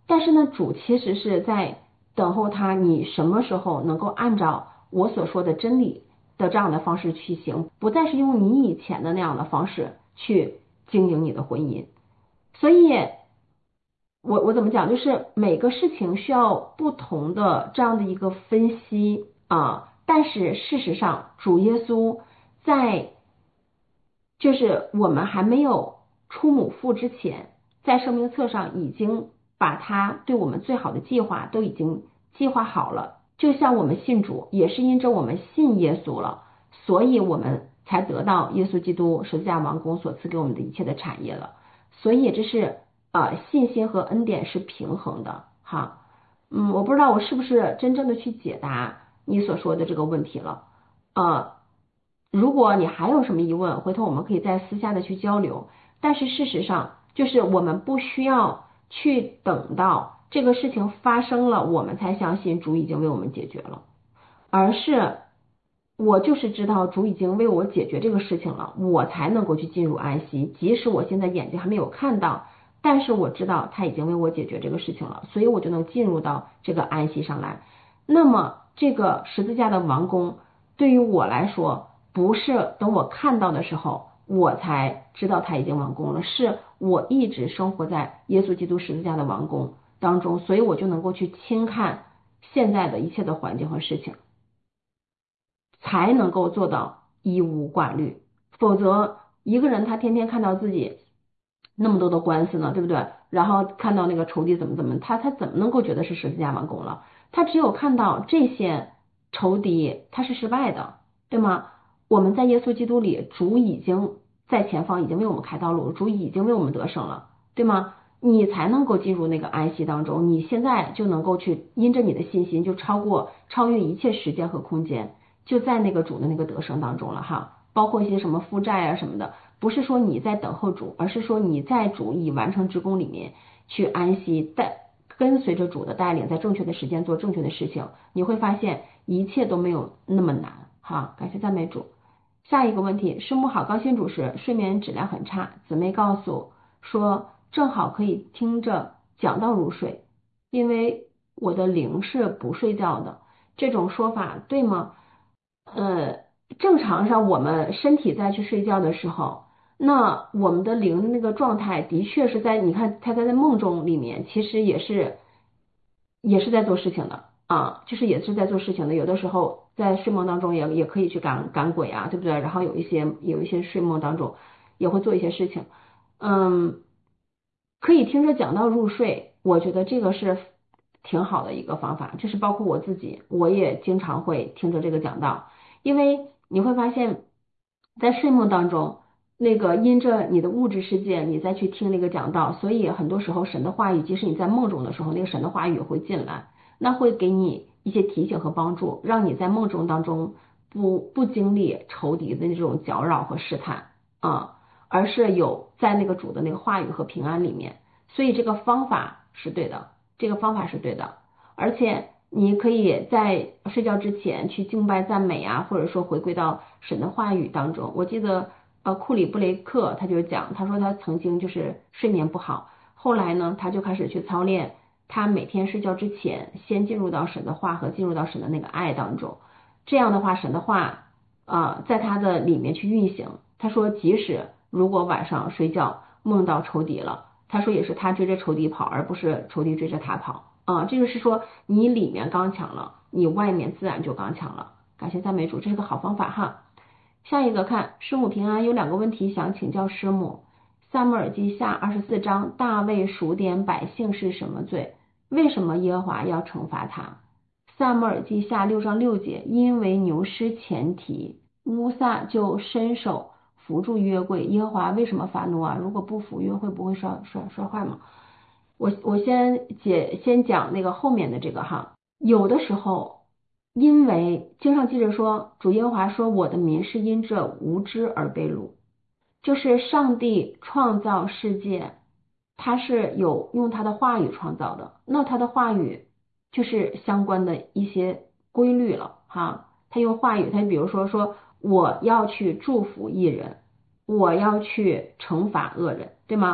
但是呢，主其实是在等候他，你什么时候能够按照我所说的真理的这样的方式去行，不再是用你以前的那样的方式去经营你的婚姻。所以我我怎么讲，就是每个事情需要不同的这样的一个分析啊，但是事实上主耶稣在就是我们还没有出母腹之前，在生命册上已经把他对我们最好的计划都已经计划好了。就像我们信主，也是因着我们信耶稣了，所以我们才得到耶稣基督十字架王宫所赐给我们的一切的产业了。所以这是呃信心和恩典是平衡的哈。嗯，我不知道我是不是真正的去解答你所说的这个问题了。呃，如果你还有什么疑问，回头我们可以再私下的去交流。但是事实上，就是我们不需要去等到这个事情发生了，我们才相信主已经为我们解决了，而是我就是知道主已经为我解决这个事情了，我才能够去进入安息。即使我现在眼睛还没有看到，但是我知道他已经为我解决这个事情了，所以我就能进入到这个安息上来。那么这个十字架的王宫对于我来说，不是等我看到的时候我才知道他已经完工了，是我一直生活在耶稣基督十字架的王宫当中，所以我就能够去轻看现在的一切的环境和事情，才能够做到一无挂虑。否则一个人他天天看到自己那么多的官司呢，对不对？然后看到那个仇敌怎么怎么，他他怎么能够觉得是十字架完工了？他只有看到这些仇敌他是失败的，对吗？我们在耶稣基督里，主已经在前方已经为我们开道路，主已经为我们得胜了，对吗？你才能够进入那个安息当中，你现在就能够去因着你的信心，就超过超越一切时间和空间，就在那个主的那个得胜当中了哈。包括一些什么负债啊什么的，不是说你在等候主，而是说你在主已完成之功里面去安息，带跟随着主的带领，在正确的时间做正确的事情，你会发现一切都没有那么难哈。感谢赞美主。下一个问题，师母好，高新主持，睡眠质量很差，姊妹告诉说正好可以听着讲道入睡，因为我的灵是不睡觉的，这种说法对吗？呃，正常上我们身体在去睡觉的时候，那我们的灵的那个状态的确是在，你看他在在梦中里面，其实也是也是在做事情的啊，就是也是在做事情的。有的时候在睡梦当中也也可以去赶赶鬼啊，对不对？然后有一些有一些睡梦当中也会做一些事情，嗯，可以听着讲道入睡，我觉得这个是挺好的一个方法，就是包括我自己，我也经常会听着这个讲道。因为你会发现在睡梦当中，那个因着你的物质世界，你再去听那个讲道，所以很多时候神的话语，即使你在梦中的时候，那个神的话语会进来，那会给你一些提醒和帮助，让你在梦中当中不不经历仇敌的那种搅扰和试探啊，而是有在那个主的那个话语和平安里面，所以这个方法是对的，这个方法是对的，而且你可以在睡觉之前去敬拜赞美啊，或者说回归到神的话语当中。我记得呃库里布雷克他就讲，他说他曾经就是睡眠不好，后来呢他就开始去操练，他每天睡觉之前先进入到神的话和进入到神的那个爱当中，这样的话神的话呃在他的里面去运行。他说即使如果晚上睡觉梦到仇敌了，他说也是他追着仇敌跑，而不是仇敌追着他跑。啊，这个是说你里面刚强了，你外面自然就刚强了。感谢赞美主，这是个好方法哈。下一个看师母平安，有两个问题想请教师母。撒母耳记下二十四章，大卫数点百姓是什么罪？为什么耶和华要惩罚他？撒母耳记下六章六节，因为牛失前蹄，乌撒就伸手扶住约柜，耶和华为什么发怒啊？如果不扶约会不会摔摔摔坏吗？我我先解先讲那个后面的这个哈，有的时候因为经上记着说，主耶和华说我的民是因这无知而被掳，就是上帝创造世界，他是有用他的话语创造的，那他的话语就是相关的一些规律了哈，他用话语，他比如说说我要去祝福义人，我要去惩罚恶人，对吗？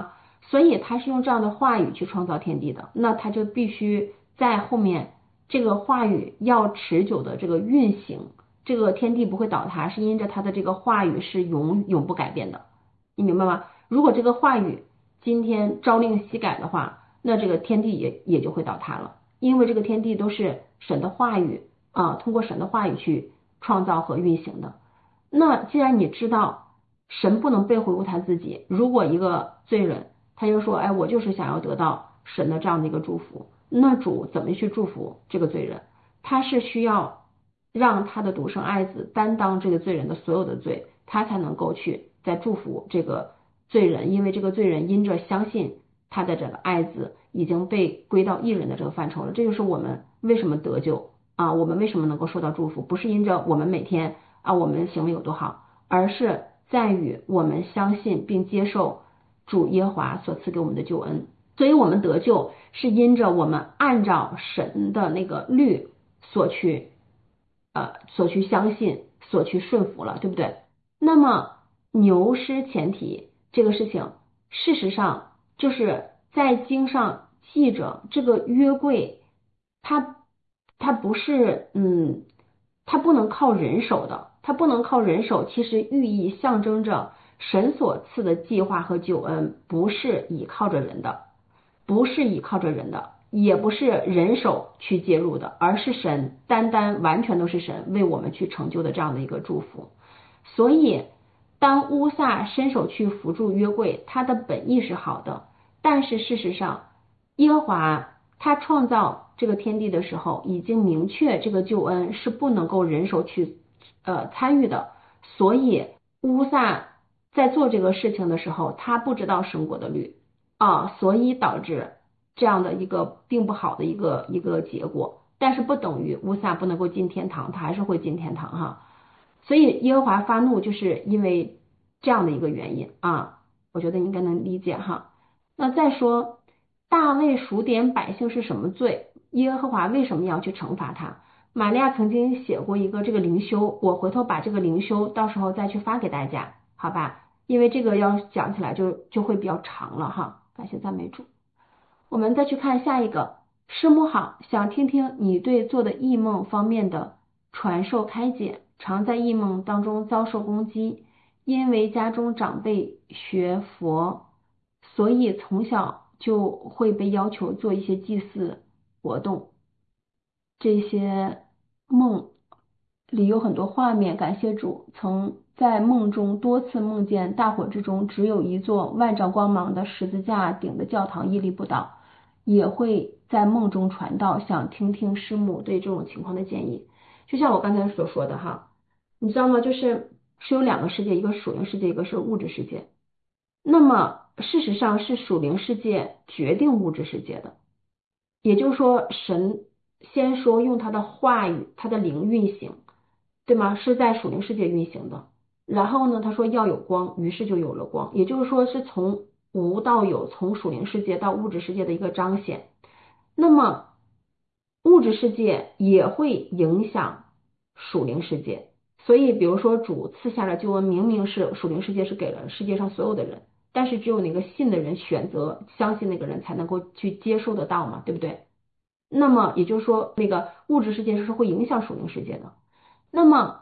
所以他是用这样的话语去创造天地的，那他就必须在后面这个话语要持久的这个运行，这个天地不会倒塌，是因着他的这个话语是永永不改变的，你明白吗？如果这个话语今天朝令夕改的话，那这个天地也也就会倒塌了，因为这个天地都是神的话语啊，通过神的话语去创造和运行的。那既然你知道神不能背回他自己，如果一个罪人他就说，哎，我就是想要得到神的这样的一个祝福，那主怎么去祝福这个罪人？他是需要让他的独生爱子担当这个罪人的所有的罪，他才能够去再祝福这个罪人，因为这个罪人因着相信他的这个爱子已经被归到义人的这个范畴了。这就是我们为什么得救啊，我们为什么能够受到祝福，不是因着我们每天啊我们行为有多好，而是在于我们相信并接受主耶和华所赐给我们的救恩。所以我们得救是因着我们按照神的那个律所去呃所去相信，所去顺服了，对不对？那么牛失前蹄这个事情，事实上就是在经上记着这个约柜，它它不是嗯，它不能靠人手的，它不能靠人手，其实寓意象征着神所赐的计划和救恩不是依靠着人的，不是依靠着人的，也不是人手去介入的，而是神单单完全都是神为我们去成就的这样的一个祝福。所以当乌撒伸手去扶住约柜，他的本意是好的，但是事实上耶和华他创造这个天地的时候已经明确这个救恩是不能够人手去呃参与的，所以乌撒在做这个事情的时候他不知道神国的律啊，所以导致这样的一个并不好的一个一个结果，但是不等于乌撒不能够进天堂，他还是会进天堂哈。所以耶和华发怒就是因为这样的一个原因啊，我觉得应该能理解哈。那再说大卫数点百姓是什么罪，耶和华为什么要去惩罚他？玛利亚曾经写过一个这个灵修，我回头把这个灵修到时候再去发给大家，好吧？因为这个要讲起来就就会比较长了哈。感谢赞美主。我们再去看下一个，师母好，想听听你对做的异梦方面的传授开解。常在异梦当中遭受攻击，因为家中长辈学佛，所以从小就会被要求做一些祭祀活动。这些梦里有很多画面，感谢主，曾在梦中多次梦见大火之中只有一座万丈光芒的十字架顶的教堂屹立不倒，也会在梦中传道，想听听师母对这种情况的建议。就像我刚才所说的哈，你知道吗？就是是有两个世界，一个属灵世界，一个是物质世界。那么事实上是属灵世界决定物质世界的，也就是说神先说用他的话语，他的灵运行，对吗？是在属灵世界运行的。然后呢，他说要有光，于是就有了光，也就是说是从无到有，从属灵世界到物质世界的一个彰显。那么物质世界也会影响属灵世界，所以比如说主赐下了救恩，明明是属灵世界是给了世界上所有的人，但是只有那个信的人选择相信那个人才能够去接受得到嘛，对不对？那么也就是说那个物质世界是会影响属灵世界的。那么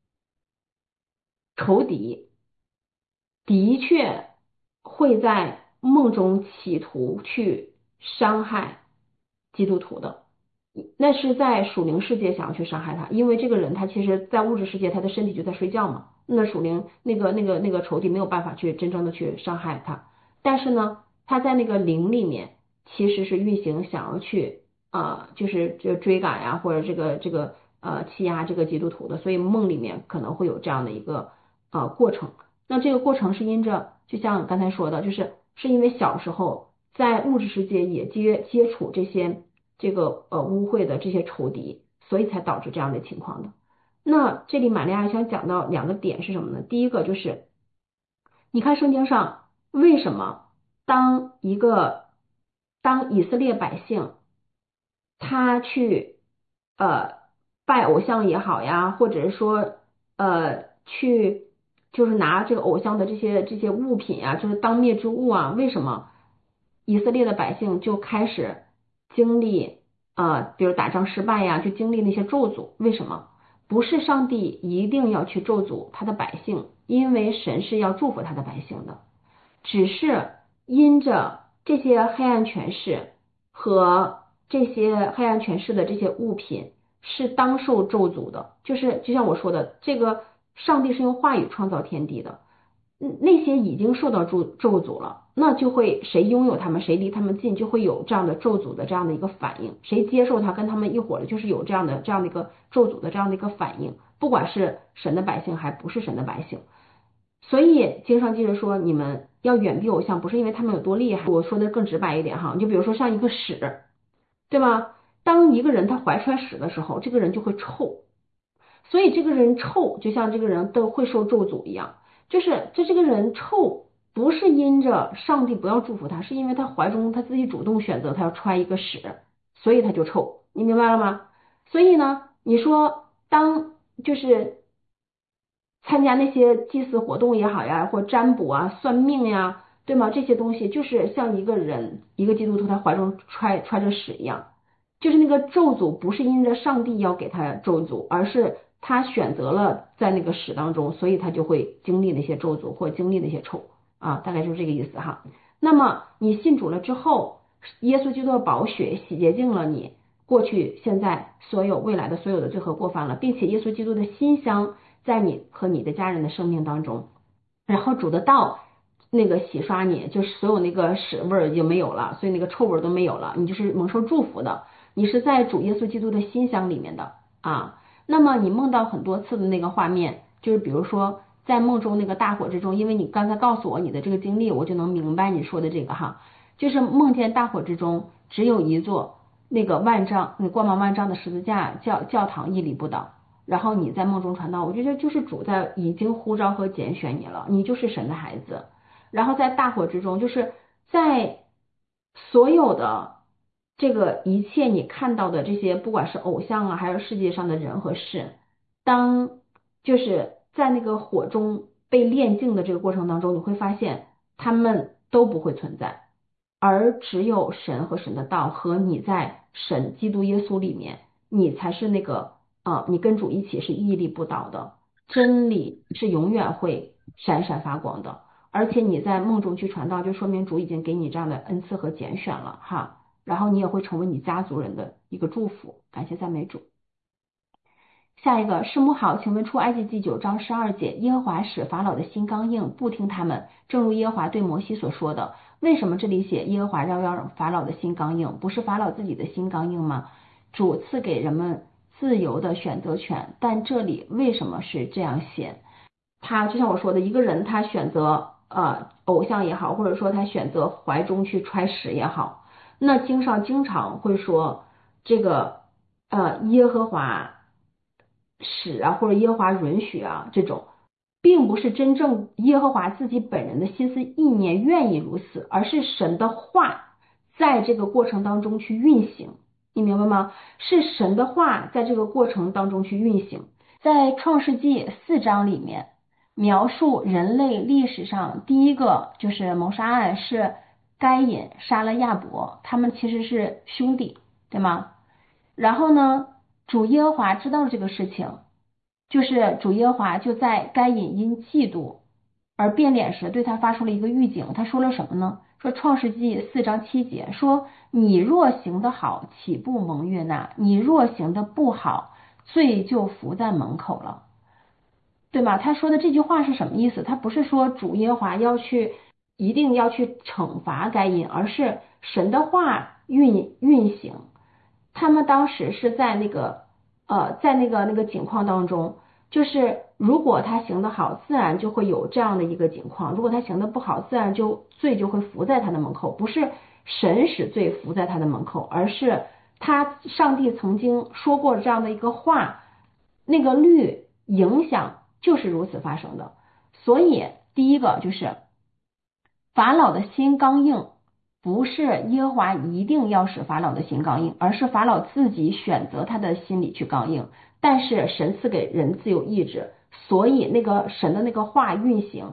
仇敌的确会在梦中企图去伤害基督徒的，那是在属灵世界想要去伤害他，因为这个人他其实在物质世界他的身体就在睡觉嘛，那属灵那个那个那个仇敌没有办法去真正的去伤害他，但是呢他在那个灵里面其实是运行想要去呃就是就追赶呀、啊、或者这个这个呃欺压这个基督徒的，所以梦里面可能会有这样的一个呃过程。那这个过程是因着就像刚才说的，就是是因为小时候在物质世界也接接触这些这个呃污秽的这些仇敌，所以才导致这样的情况的。那这里玛利亚想讲到两个点是什么呢？第一个就是你看圣经上为什么当一个当以色列百姓他去呃拜偶像也好呀，或者是说呃去就是拿这个偶像的这些这些物品啊，就是当灭之物啊，为什么以色列的百姓就开始经历呃，比如打仗失败呀，就经历那些咒诅。为什么？不是上帝一定要去咒诅他的百姓，因为神是要祝福他的百姓的，只是因着这些黑暗权势和这些黑暗权势的这些物品是当受咒诅的，就是就像我说的，这个上帝是用话语创造天地的，那些已经受到咒咒诅了，那就会谁拥有他们，谁离他们近，就会有这样的咒诅的这样的一个反应，谁接受他跟他们一伙的，就是有这样的这样的一个咒诅的这样的一个反应，不管是神的百姓还不是神的百姓。所以经上记着说，你们要远避偶像，不是因为他们有多厉害，我说的更直白一点哈，就比如说像一个屎，对吗？当一个人他怀揣屎的时候，这个人就会臭，所以这个人臭就像这个人都会受咒诅一样，就是这这个人臭不是因着上帝不要祝福他，是因为他怀中他自己主动选择他要揣一个屎，所以他就臭，你明白了吗？所以呢，你说当就是参加那些祭祀活动也好呀，或占卜啊、算命呀，对吗？这些东西就是像一个人，一个基督徒他怀中揣揣着屎一样，就是那个咒诅不是因着上帝要给他咒诅，而是他选择了在那个屎当中，所以他就会经历那些咒诅或经历那些臭啊，大概就是这个意思哈。那么你信主了之后，耶稣基督的宝血洗洁净了你过去、现在、所有未来的所有的罪和过犯了，并且耶稣基督的馨香在你和你的家人的生命当中，然后主的道那个洗刷你，就是所有那个屎味儿就没有了，所以那个臭味都没有了，你就是蒙受祝福的，你是在主耶稣基督的馨香里面的啊。那么你梦到很多次的那个画面，就是比如说在梦中那个大火之中，因为你刚才告诉我你的这个经历，我就能明白你说的这个哈，就是梦见大火之中只有一座那个万丈那光芒万丈的十字架教教堂屹立不倒，然后你在梦中传道，我觉得就是主在已经呼召和拣选你了，你就是神的孩子。然后在大火之中，就是在所有的这个一切你看到的这些，不管是偶像啊，还是世界上的人和事，当就是在那个火中被炼净的这个过程当中，你会发现他们都不会存在，而只有神和神的道和你在神基督耶稣里面，你才是那个啊、呃，你跟主一起是屹立不倒的，真理是永远会闪闪发光的。而且你在梦中去传道，就说明主已经给你这样的恩赐和拣选了哈，然后你也会成为你家族人的一个祝福。感谢赞美主。下一个，师母好，请问出埃及记九章十二节，耶和华使法老的心刚硬，不听他们，正如耶和华对摩西所说的。为什么这里写耶和华要让法老的心刚硬？不是法老自己的心刚硬吗？主赐给人们自由的选择权，但这里为什么是这样写？他就像我说的，一个人他选择呃偶像也好，或者说他选择怀中去揣屎也好，那经上经常会说这个呃耶和华使啊，或者耶和华允许啊，这种并不是真正耶和华自己本人的心思意念愿意如此，而是神的话在这个过程当中去运行，你明白吗？是神的话在这个过程当中去运行。在创世纪四章里面描述人类历史上第一个就是谋杀案，是该隐杀了亚伯，他们其实是兄弟，对吗？然后呢，主耶和华知道这个事情，就是主耶和华就在该隐因嫉妒而变脸时对他发出了一个预警，他说了什么呢？说创世纪四章七节，说你若行得好，岂不蒙悦纳？你若行得不好，罪就伏在门口了，对吗？他说的这句话是什么意思？他不是说主耶和华要去一定要去惩罚该隐，而是神的话运运行。他们当时是在那个呃在那个那个景况当中，就是如果他行得好，自然就会有这样的一个景况；如果他行得不好，自然就罪就会伏在他的门口。不是神使罪伏在他的门口，而是他上帝曾经说过这样的一个话，那个律影响就是如此发生的。所以第一个就是法老的心刚硬，不是耶和华一定要使法老的心刚硬，而是法老自己选择他的心里去刚硬。但是神赐给人自由意志，所以那个神的那个话运行，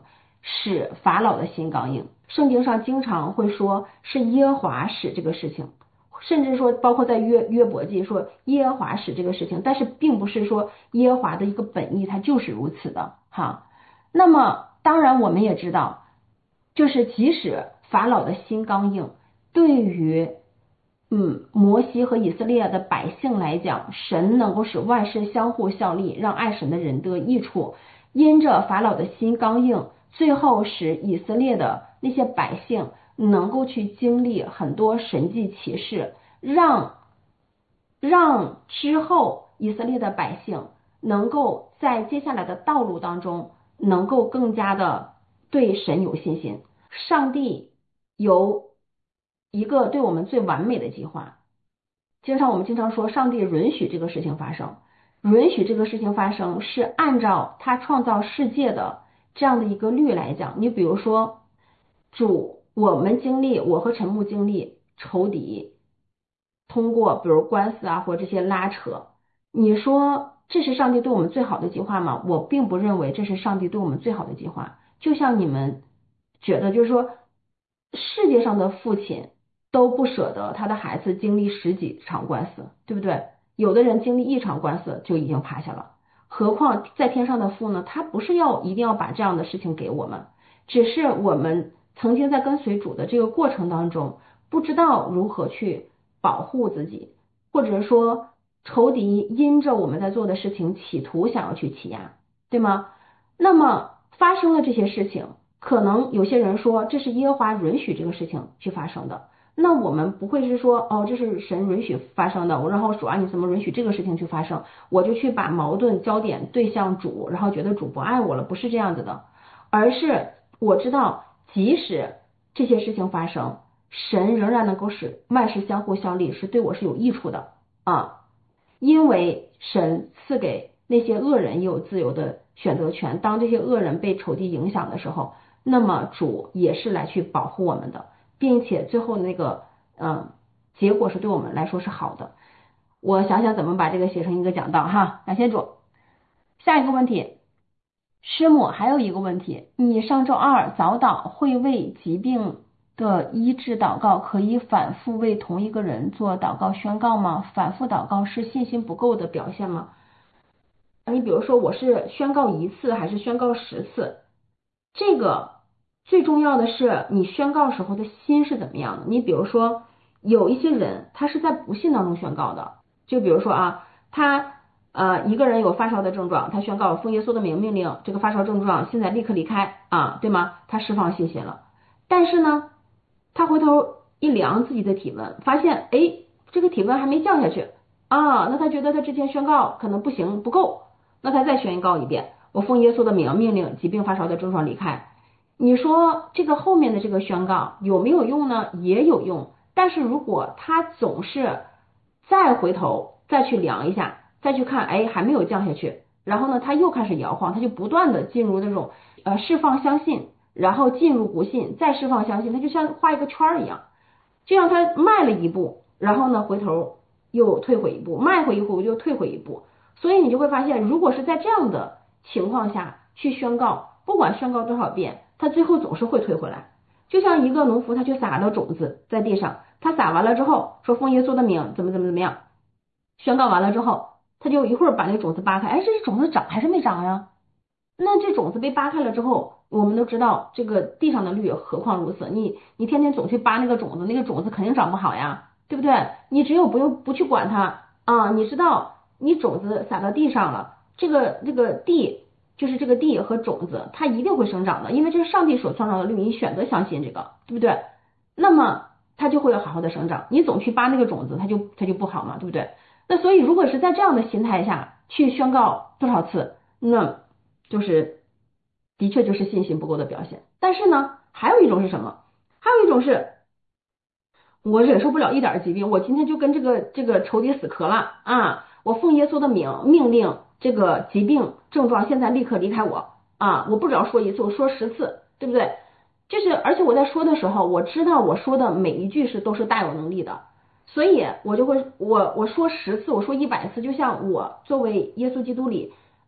使法老的心刚硬。圣经上经常会说是耶和华使这个事情，甚至说包括在约约伯记说耶和华使这个事情，但是并不是说耶和华的一个本意它就是如此的哈。那么当然我们也知道，就是即使法老的心刚硬，对于嗯摩西和以色列的百姓来讲，神能够使万事相互效力，让爱神的人得益处。因着法老的心刚硬，最后使以色列的那些百姓能够去经历很多神迹奇事，让让之后以色列的百姓能够在接下来的道路当中能够更加的对神有信心。上帝有一个对我们最完美的计划，经常我们经常说上帝允许这个事情发生，允许这个事情发生是按照他创造世界的这样的一个律来讲。你比如说主，我们经历我和陈木经历仇敌通过比如官司啊或这些拉扯，你说这是上帝对我们最好的计划吗？我并不认为这是上帝对我们最好的计划。就像你们觉得就是说世界上的父亲都不舍得他的孩子经历十几场官司，对不对？有的人经历一场官司就已经趴下了，何况在天上的父呢？他不是要一定要把这样的事情给我们，只是我们曾经在跟随主的这个过程当中不知道如何去保护自己，或者说仇敌因着我们在做的事情企图想要去欺压，对吗？那么发生了这些事情，可能有些人说这是耶和华允许这个事情去发生的，那我们不会是说哦这是神允许发生的，然后主啊你怎么允许这个事情去发生，我就去把矛盾焦点对向主，然后觉得主不爱我了，不是这样子的，而是我知道即使这些事情发生，神仍然能够使万事相互效力，是对我是有益处的啊，因为神赐给那些恶人也有自由的选择权，当这些恶人被仇敌影响的时候，那么主也是来去保护我们的，并且最后那个嗯结果是对我们来说是好的。我想想怎么把这个写成一个讲道哈，感谢主。下一个问题，师母还有一个问题，你上周二早祷会为疾病的医治祷告可以反复为同一个人做祷告宣告吗？反复祷告是信心不够的表现吗？你比如说我是宣告一次还是宣告十次，这个最重要的是你宣告时候的心是怎么样的。你比如说有一些人他是在不信当中宣告的，就比如说啊他呃一个人有发烧的症状，他宣告奉耶稣的名命令这个发烧症状现在立刻离开啊，对吗？他释放信心了，但是呢他回头一量自己的体温，发现哎这个体温还没降下去啊，那他觉得他之前宣告可能不行不够，那他再宣告一遍，我奉耶稣的名命令疾病发烧的症状离开。你说这个后面的这个宣告有没有用呢？也有用，但是如果他总是再回头再去量一下，再去看哎还没有降下去，然后呢他又开始摇晃，他就不断的进入那种呃释放相信，然后进入不信，再释放相信，他就像画一个圈一样，就让他迈了一步，然后呢回头又退回一步，迈回一步又退回一步。所以你就会发现，如果是在这样的情况下去宣告，不管宣告多少遍，他最后总是会退回来。就像一个农夫他去撒了种子在地上，他撒完了之后说奉耶稣的名怎么怎么怎么样，宣告完了之后他就一会儿把那种子扒开，哎，这种子长还是没长呀？那这种子被扒开了之后，我们都知道这个地上的绿何况如此，你你天天总去扒那个种子，那个种子肯定长不好呀，对不对？你只有不用不去管它啊，你知道你种子撒到地上了，这个这个地就是这个地和种子它一定会生长的，因为这是上帝所创造的律，你选择相信这个，对不对？那么它就会好好的生长，你总去扒那个种子，它就它就不好嘛，对不对？那所以如果是在这样的心态下去宣告多少次，那就是的确就是信心不够的表现。但是呢还有一种是什么？还有一种是我忍受不了一点疾病，我今天就跟这个这个仇敌死磕了啊！我奉耶稣的名命令这个疾病症状现在立刻离开我啊！我不只要说一次，我说十次，对不对？就是而且我在说的时候，我知道我说的每一句是都是大有能力的，所以我就会我我说十次，我说一百次，就像我作为耶稣基督里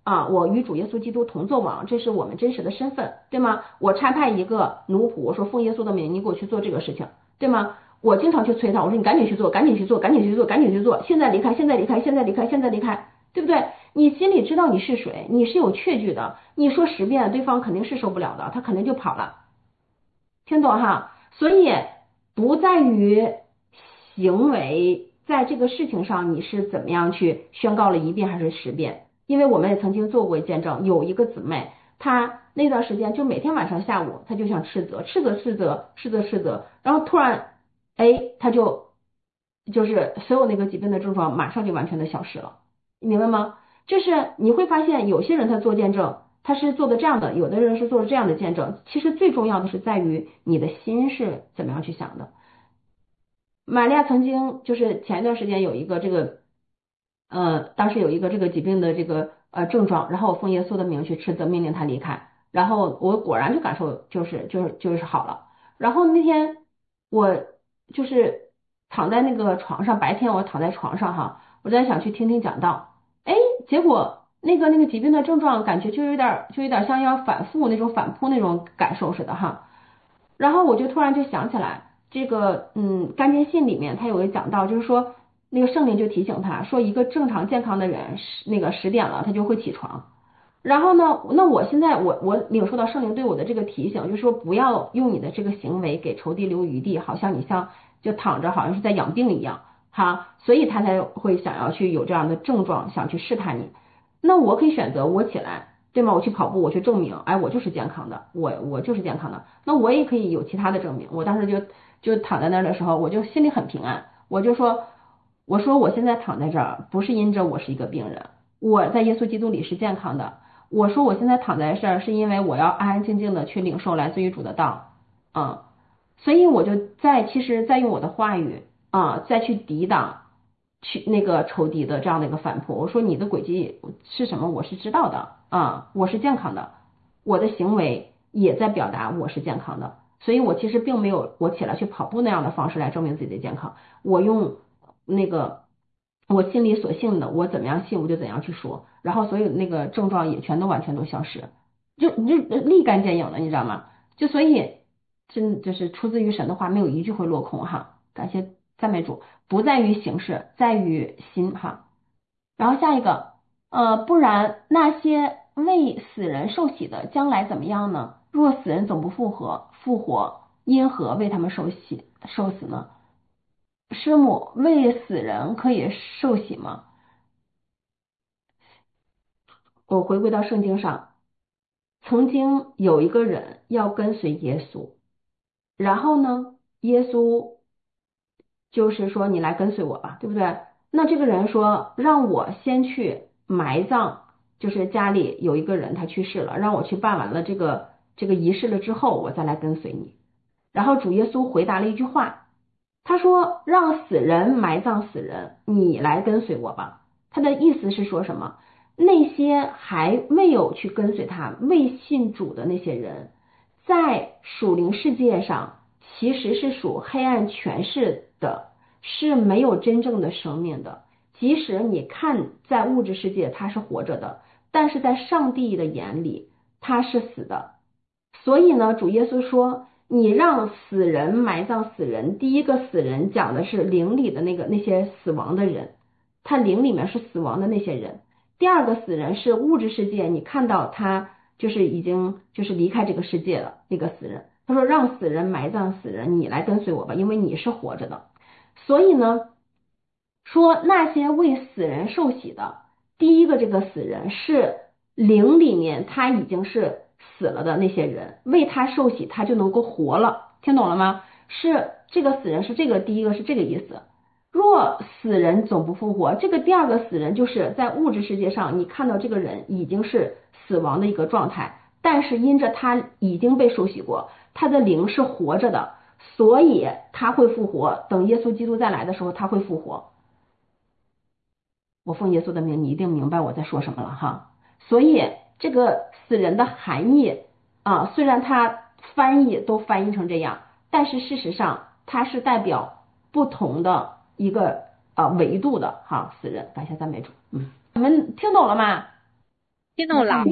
啊，我与主耶稣基督同作王，这是我们真实的身份，对吗？我差派一个奴仆，我说奉耶稣的名，你给我去做这个事情，对吗？我经常去催他，我说你赶紧去做，赶紧去做，赶紧去做，赶紧去做，现在离开，现在离开，现在离开，现在离开，对不对？你心里知道你是谁，你是有确据的，你说十遍，对方肯定是受不了的，他肯定就跑了，听懂哈？所以不在于行为，在这个事情上你是怎么样去宣告了一遍还是十遍？因为我们也曾经做过见证，有一个姊妹，她那段时间就每天晚上下午，她就想斥责，斥责斥责斥责斥责，然后突然，哎，她就就是所有那个疾病的症状马上就完全的消失了，你明白吗？就是你会发现有些人他做见证，他是做的这样的，有的人是做的这样的见证，其实最重要的是在于你的心是怎么样去想的。玛利亚曾经就是前一段时间有一个这个呃，当时有一个这个疾病的这个呃症状，然后我奉耶稣的名去斥责，命令他离开，然后我果然就感受就是就是就是好了。然后那天我就是躺在那个床上，白天我躺在床上哈，我在想去听听讲道，哎，结果那个那个疾病的症状感觉就有点就有点像要反复那种反扑那种感受似的哈。然后我就突然就想起来，这个嗯，甘坚信里面他有个讲到，就是说那个圣灵就提醒他说，一个正常健康的人，那个十点了他就会起床。然后呢，那我现在我我领受到圣灵对我的这个提醒，就是说不要用你的这个行为给仇敌留余地，好像你像就躺着好像是在养病一样哈，所以他才会想要去有这样的症状，想去试探你。那我可以选择我起来，对吗？我去跑步，我去证明，哎，我就是健康的，我我就是健康的。那我也可以有其他的证明。我当时就就躺在那儿的时候，我就心里很平安，我就说，我说我现在躺在这儿，不是因着我是一个病人，我在耶稣基督里是健康的。我说我现在躺在这儿，是因为我要安安静静的去领受来自于主的道，嗯，所以我就在其实在用我的话语啊，再去抵挡。去那个仇敌的这样的一个反扑，我说你的轨迹是什么？我是知道的啊，我是健康的，我的行为也在表达我是健康的，所以我其实并没有我起来去跑步那样的方式来证明自己的健康，我用那个我心里所信的，我怎么样信我就怎样去说，然后所有那个症状也全都完全都消失，就就立竿见影了，你知道吗？就所以真就是出自于神的话，没有一句会落空哈，感谢赞美主。不在于形式，在于心哈。然后下一个，呃，不然那些为死人受洗的，将来怎么样呢？若死人总不复活，复活因何为他们受洗受死呢？师母，为死人可以受洗吗？我回归到圣经上，曾经有一个人要跟随耶稣，然后呢，耶稣就是说你来跟随我吧，对不对？那这个人说让我先去埋葬，就是家里有一个人他去世了，让我去办完了这个这个仪式了之后，我再来跟随你。然后主耶稣回答了一句话，他说让死人埋葬死人，你来跟随我吧。他的意思是说什么？那些还未有去跟随他、未信主的那些人，在属灵世界上其实是属黑暗权势的，是没有真正的生命的。即使你看在物质世界他是活着的，但是在上帝的眼里他是死的。所以呢，主耶稣说你让死人埋葬死人，第一个死人讲的是灵里的那个那些死亡的人，他灵里面是死亡的那些人。第二个死人是物质世界，你看到他就是已经就是离开这个世界了那个死人。他说让死人埋葬死人，你来跟随我吧，因为你是活着的。所以呢，说那些为死人受洗的，第一个这个死人是灵里面他已经是死了的那些人，为他受洗他就能够活了，听懂了吗？是这个死人是这个第一个是这个意思。若死人总不复活，这个第二个死人就是在物质世界上你看到这个人已经是死亡的一个状态，但是因着他已经被受洗过，他的灵是活着的，所以他会复活，等耶稣基督再来的时候他会复活。我奉耶稣的名，你一定明白我在说什么了哈。所以这个死人的含义啊，虽然它翻译都翻译成这样，但是事实上它是代表不同的一个呃维度的哈。死人，感谢赞美主，嗯，你们听懂了吗？ 听懂了。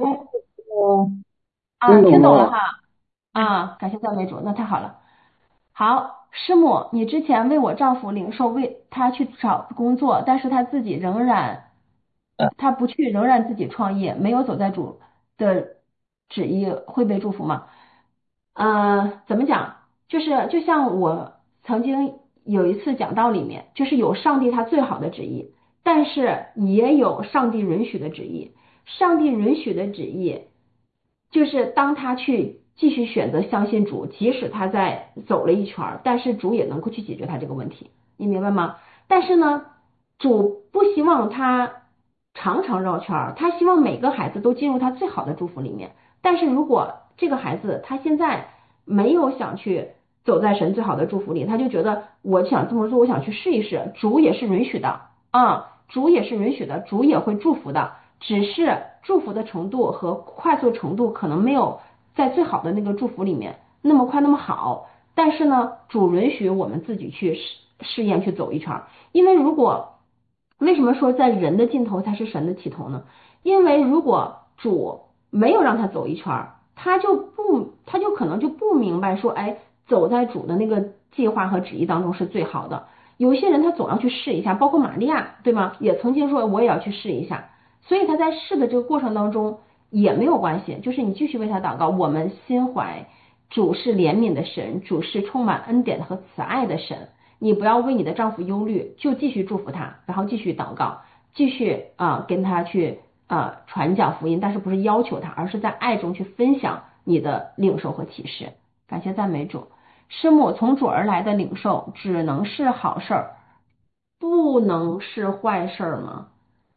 啊，听懂了哈。啊，感谢赞美主，那太好了。好，师母，你之前为我丈夫领受，为他去找工作，但是他自己仍然，他不去，仍然自己创业，没有走在主的旨意，会被祝福吗？呃，怎么讲？就是就像我曾经有一次讲道里面，就是有上帝他最好的旨意，但是也有上帝允许的旨意。上帝允许的旨意，就是当他去继续选择相信主，即使他在走了一圈，但是主也能够去解决他这个问题，你明白吗？但是呢，主不希望他常常绕圈，他希望每个孩子都进入他最好的祝福里面。但是如果这个孩子他现在没有想去走在神最好的祝福里，他就觉得我想这么做，我想去试一试，主也是允许的啊，主也是允许的，主也会祝福的，只是祝福的程度和快速程度可能没有在最好的那个祝福里面那么快那么好。但是呢，主允许我们自己去试试验去走一圈，因为如果为什么说在人的尽头才是神的起头呢？因为如果主没有让他走一圈，他就不，他就可能就不明白说，哎，走在主的那个计划和旨意当中是最好的。有一些人他总要去试一下，包括玛利亚，对吗？也曾经说我也要去试一下，所以他在试的这个过程当中也没有关系，就是你继续为他祷告。我们心怀主是怜悯的神，主是充满恩典和慈爱的神，你不要为你的丈夫忧虑，就继续祝福他，然后继续祷告，继续啊、呃、跟他去啊、呃、传讲福音，但是不是要求他，而是在爱中去分享你的领受和启示。感谢赞美主。师母，从主而来的领受只能是好事儿，不能是坏事儿吗？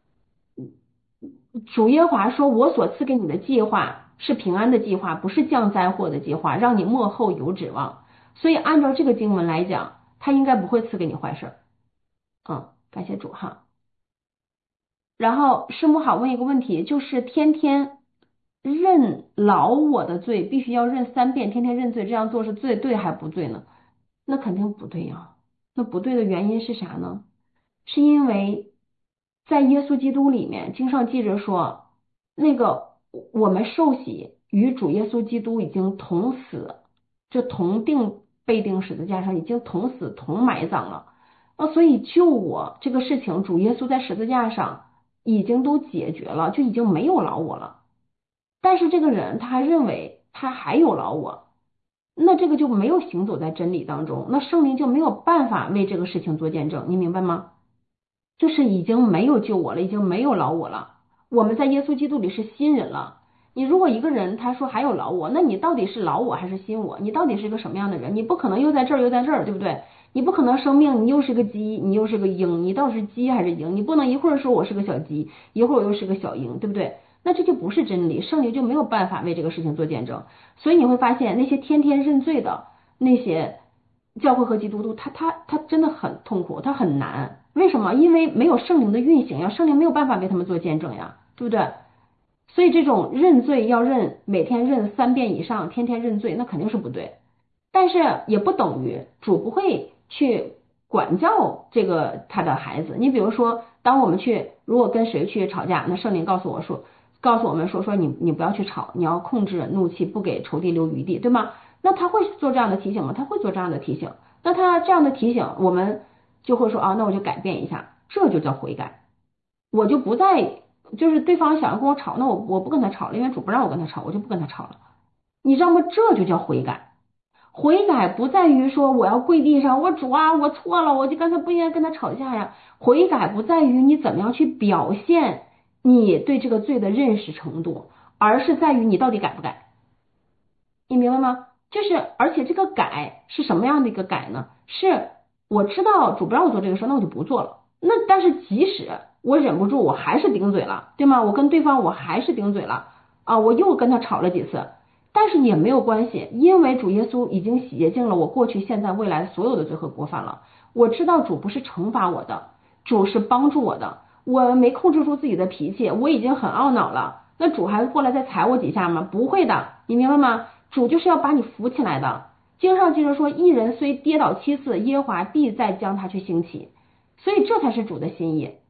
主耶和华说，我所赐给你的计划是平安的计划，不是降灾祸的计划，让你末后有指望。所以按照这个经文来讲，他应该不会赐给你坏事。嗯，感谢主哈。然后师母好，问一个问题，就是天天认老我的罪，必须要认三遍，天天认罪，这样做是罪对还不对呢？那肯定不对呀。那不对的原因是啥呢？是因为在耶稣基督里面，经上记着说，那个我们受洗与主耶稣基督已经同死，就同定被钉十字架上，已经同死同埋葬了。啊，所以救我这个事情，主耶稣在十字架上已经都解决了，就已经没有老我了。但是这个人他还认为他还有老我，那这个就没有行走在真理当中，那圣灵就没有办法为这个事情做见证，你明白吗？就是已经没有救我了，已经没有老我了。我们在耶稣基督里是新人了。你如果一个人他说还有老我，那你到底是老我还是新我？你到底是一个什么样的人？你不可能又在这儿又在这儿，对不对？你不可能生命，你又是个鸡，你又是个鹰，你到底是鸡还是鹰？你不能一会儿说我是个小鸡，一会儿我又是个小鹰，对不对？那这就不是真理，圣灵就没有办法为这个事情做见证。所以你会发现那些天天认罪的那些教会和基督徒，他他他真的很痛苦，他很难。为什么？因为没有圣灵的运行呀，圣灵没有办法为他们做见证呀，对不对？所以这种认罪要认，每天认三遍以上，天天认罪，那肯定是不对。但是也不等于主不会去管教这个他的孩子。你比如说，当我们去如果跟谁去吵架，那圣灵告诉我说，告诉我们说说你你不要去吵，你要控制怒气，不给仇敌留余地，对吗？那他会做这样的提醒吗？他会做这样的提醒。那他这样的提醒，我们就会说啊，那我就改变一下，这就叫悔改。我就不再就是对方想要跟我吵，那我我不跟他吵了，因为主不让我跟他吵，我就不跟他吵了。你知道吗？这就叫悔改。悔改不在于说我要跪地上，我主啊，我错了，我就刚才不应该跟他吵架呀。悔改不在于你怎么样去表现你对这个罪的认识程度，而是在于你到底改不改。你明白吗？就是，而且这个改是什么样的一个改呢？是我知道主不让我做这个事，那我就不做了。那但是即使我忍不住，我还是顶嘴了，对吗？我跟对方我还是顶嘴了啊，我又跟他吵了几次，但是也没有关系，因为主耶稣已经洗净了我过去、现在、未来所有的罪和过犯了。我知道主不是惩罚我的，主是帮助我的。我没控制住自己的脾气，我已经很懊恼了，那主还过来再踩我几下吗？不会的，你明白吗？主就是要把你扶起来的。经上记着说，一人虽跌倒七次，耶和华必再将他去兴起。所以这才是主的心意。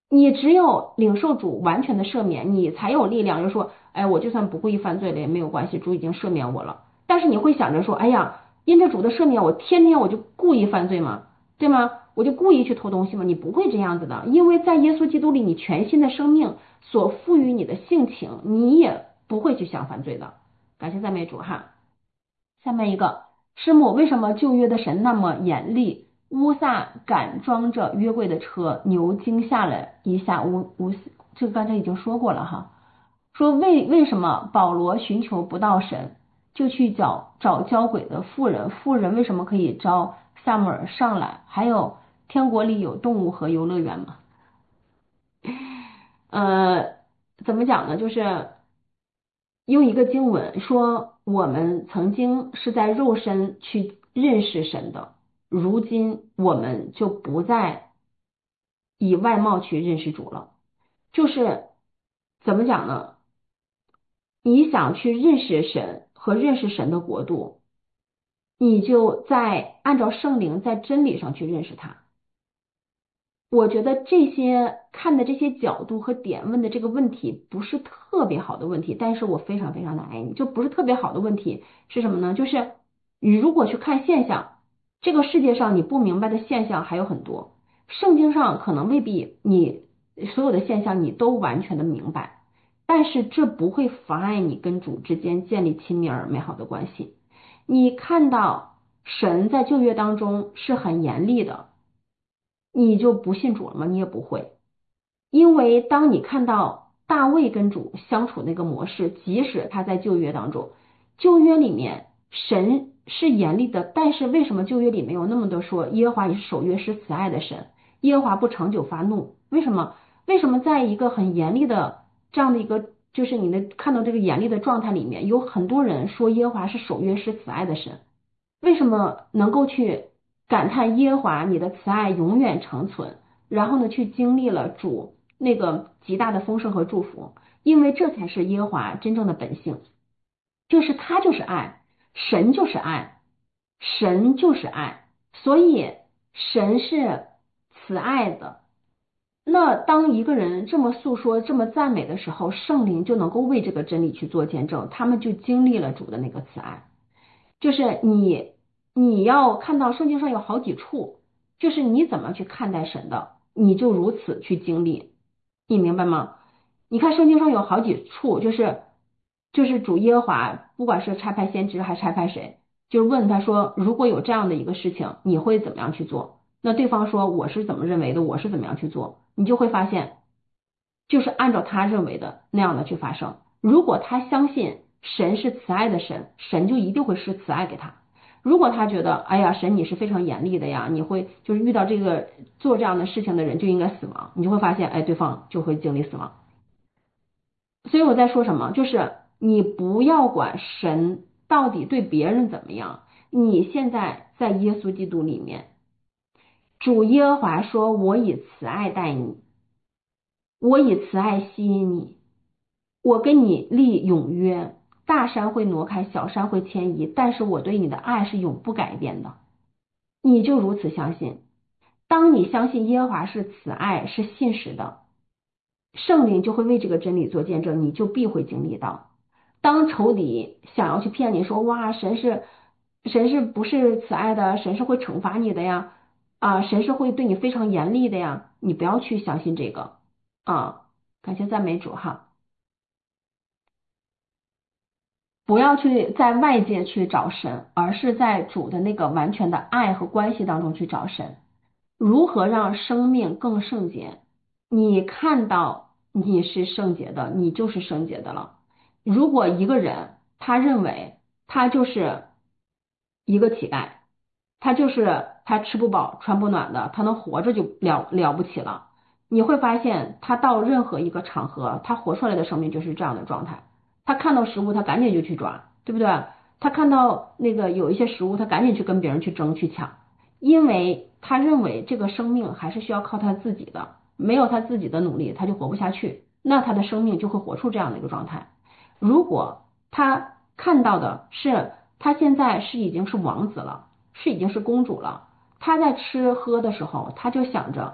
你只有领受主完全的赦免，你才有力量就说，哎，我就算不故意犯罪了也没有关系，主已经赦免我了。但是你会想着说，哎呀，因着主的赦免，我天天我就故意犯罪吗？对吗？我就故意去偷东西吗？你不会这样子的，因为在耶稣基督里，你全新的生命所赋予你的性情，你也不会去想犯罪的。感谢赞美主哈。下面一个，师母，为什么旧约的神那么严厉？乌撒赶装着约柜的车，牛惊吓了一下乌乌，这个刚才已经说过了哈。说为为什么保罗寻求不到神，就去找找交鬼的妇人？妇人为什么可以招撒母耳上来？还有天国里有动物和游乐园吗？呃，怎么讲呢？就是用一个经文说，我们曾经是在肉身去认识神的，如今我们就不再以外貌去认识主了。就是怎么讲呢？你想去认识神和认识神的国度，你就在按照圣灵在真理上去认识他。我觉得这些看的这些角度和点问的这个问题不是特别好的问题，但是我非常非常的爱你，就不是特别好的问题是什么呢？就是你如果去看现象，这个世界上你不明白的现象还有很多，圣经上可能未必你所有的现象你都完全的明白，但是这不会妨碍你跟主之间建立亲密而美好的关系。你看到神在旧约当中是很严厉的，你就不信主了吗？你也不会，因为当你看到大卫跟主相处那个模式，即使他在旧约当中，旧约里面神是严厉的，但是为什么旧约里面有那么多说耶和华也是守约是慈爱的神，耶和华不长久发怒？为什么？为什么在一个很严厉的这样的一个，就是你能看到这个严厉的状态里面，有很多人说耶和华是守约是慈爱的神？为什么能够去感叹耶和华你的慈爱永远长存，然后呢去经历了主那个极大的丰盛和祝福？因为这才是耶和华真正的本性，就是他就是爱，神就是爱，神就是爱，所以神是慈爱的。那当一个人这么诉说这么赞美的时候，圣灵就能够为这个真理去做见证，他们就经历了主的那个慈爱。就是你你要看到圣经上有好几处，就是你怎么去看待神的，你就如此去经历，你明白吗？你看圣经上有好几处，就是就是主耶和华不管是差派先知还差派谁，就是问他说，如果有这样的一个事情，你会怎么样去做？那对方说我是怎么认为的，我是怎么样去做，你就会发现就是按照他认为的那样的去发生。如果他相信神是慈爱的神，神就一定会施慈爱给他。如果他觉得哎呀神你是非常严厉的呀，你会就是遇到这个做这样的事情的人就应该死亡，你就会发现哎对方就会经历死亡。所以我在说什么，就是你不要管神到底对别人怎么样，你现在在耶稣基督里面，主耶和华说我以慈爱待你，我以慈爱吸引你，我跟你立永约，大山会挪开，小山会迁移，但是我对你的爱是永不改变的。你就如此相信。当你相信耶和华是慈爱，是信实的，圣灵就会为这个真理做见证，你就必会经历到。当仇敌想要去骗你说哇神是神是不是慈爱的，神是会惩罚你的呀，啊神是会对你非常严厉的呀，你不要去相信这个啊。感谢赞美主哈。不要去在外界去找神，而是在主的那个完全的爱和关系当中去找神。如何让生命更圣洁？你看到你是圣洁的，你就是圣洁的了。如果一个人他认为他就是一个乞丐，他就是他吃不饱穿不暖的，他能活着就了了不起了，你会发现他到任何一个场合，他活出来的生命就是这样的状态。他看到食物他赶紧就去抓，对不对？他看到那个有一些食物他赶紧去跟别人去争去抢，因为他认为这个生命还是需要靠他自己的，没有他自己的努力他就活不下去，那他的生命就会活出这样的一个状态。如果他看到的是他现在是已经是王子了，是已经是公主了，他在吃喝的时候他就想着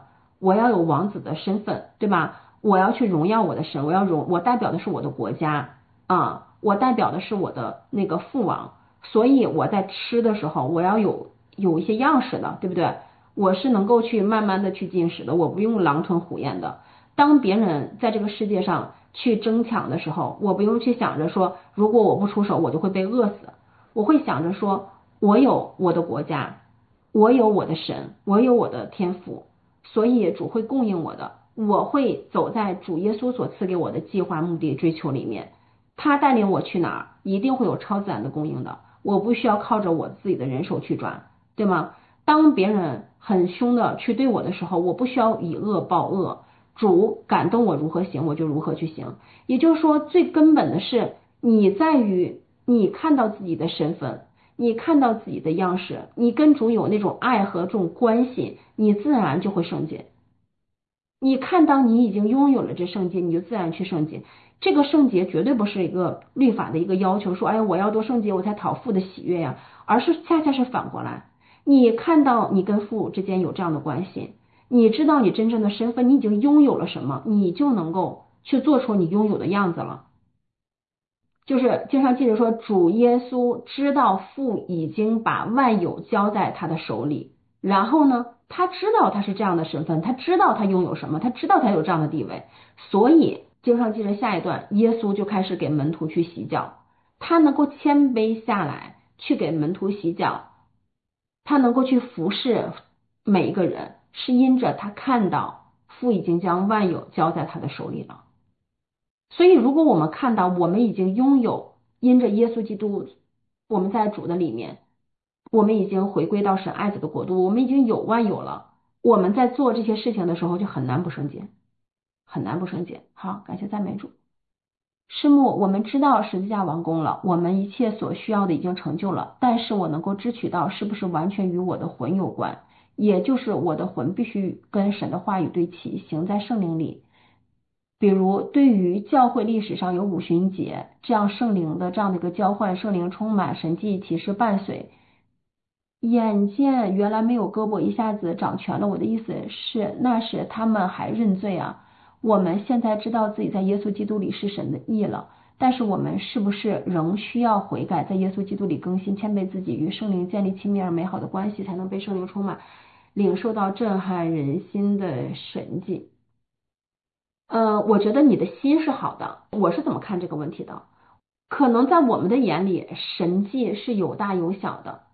我要有王子的身份，对吧？我要去荣耀我的神，我要荣，我代表的是我的国家啊，我代表的是我的那个父王，所以我在吃的时候，我要有有一些样式的，对不对？我是能够去慢慢的去进食的，我不用狼吞虎咽的。当别人在这个世界上去争抢的时候，我不用去想着说，如果我不出手，我就会被饿死。我会想着说，我有我的国家，我有我的神，我有我的天赋，所以主会供应我的。我会走在主耶稣所赐给我的计划、目的、追求里面。他带领我去哪儿，一定会有超自然的供应的。我不需要靠着我自己的人手去赚，对吗？当别人很凶的去对我的时候，我不需要以恶报恶，主感动我如何行，我就如何去行。也就是说，最根本的是你在于你看到自己的身份，你看到自己的样式，你跟主有那种爱和这种关系，你自然就会圣洁。你看到你已经拥有了这圣洁，你就自然去圣洁。这个圣洁绝对不是一个律法的一个要求，说哎我要多圣洁我才讨父的喜悦呀，而是恰恰是反过来。你看到你跟父之间有这样的关系，你知道你真正的身份，你已经拥有了什么，你就能够去做出你拥有的样子了。就是经常记着说，主耶稣知道父已经把万有交在他的手里，然后呢，他知道他是这样的身份，他知道他拥有什么，他知道他有这样的地位，所以经常记着下一段，耶稣就开始给门徒去洗脚，他能够谦卑下来去给门徒洗脚，他能够去服侍每一个人，是因着他看到父已经将万有交在他的手里了。所以如果我们看到我们已经拥有，因着耶稣基督，我们在主的里面，我们已经回归到神爱子的国度，我们已经有万有了，我们在做这些事情的时候就很难不圣洁，很难不圣洁。好，感谢赞美主。师母，我们知道十字架完工了，我们一切所需要的已经成就了，但是我能够支取到是不是完全与我的魂有关，也就是我的魂必须跟神的话语对齐，行在圣灵里。比如对于教会历史上有五旬节这样圣灵的这样的一个交换，圣灵充满，神迹奇事伴随，眼见原来没有胳膊一下子长全了，我的意思是那时他们还认罪啊。我们现在知道自己在耶稣基督里是神的义了，但是我们是不是仍需要悔改，在耶稣基督里更新谦卑自己，与圣灵建立亲密而美好的关系，才能被圣灵充满，领受到震撼人心的神迹。呃，我觉得你的心是好的，我是怎么看这个问题的？可能在我们的眼里，神迹是有大有小的，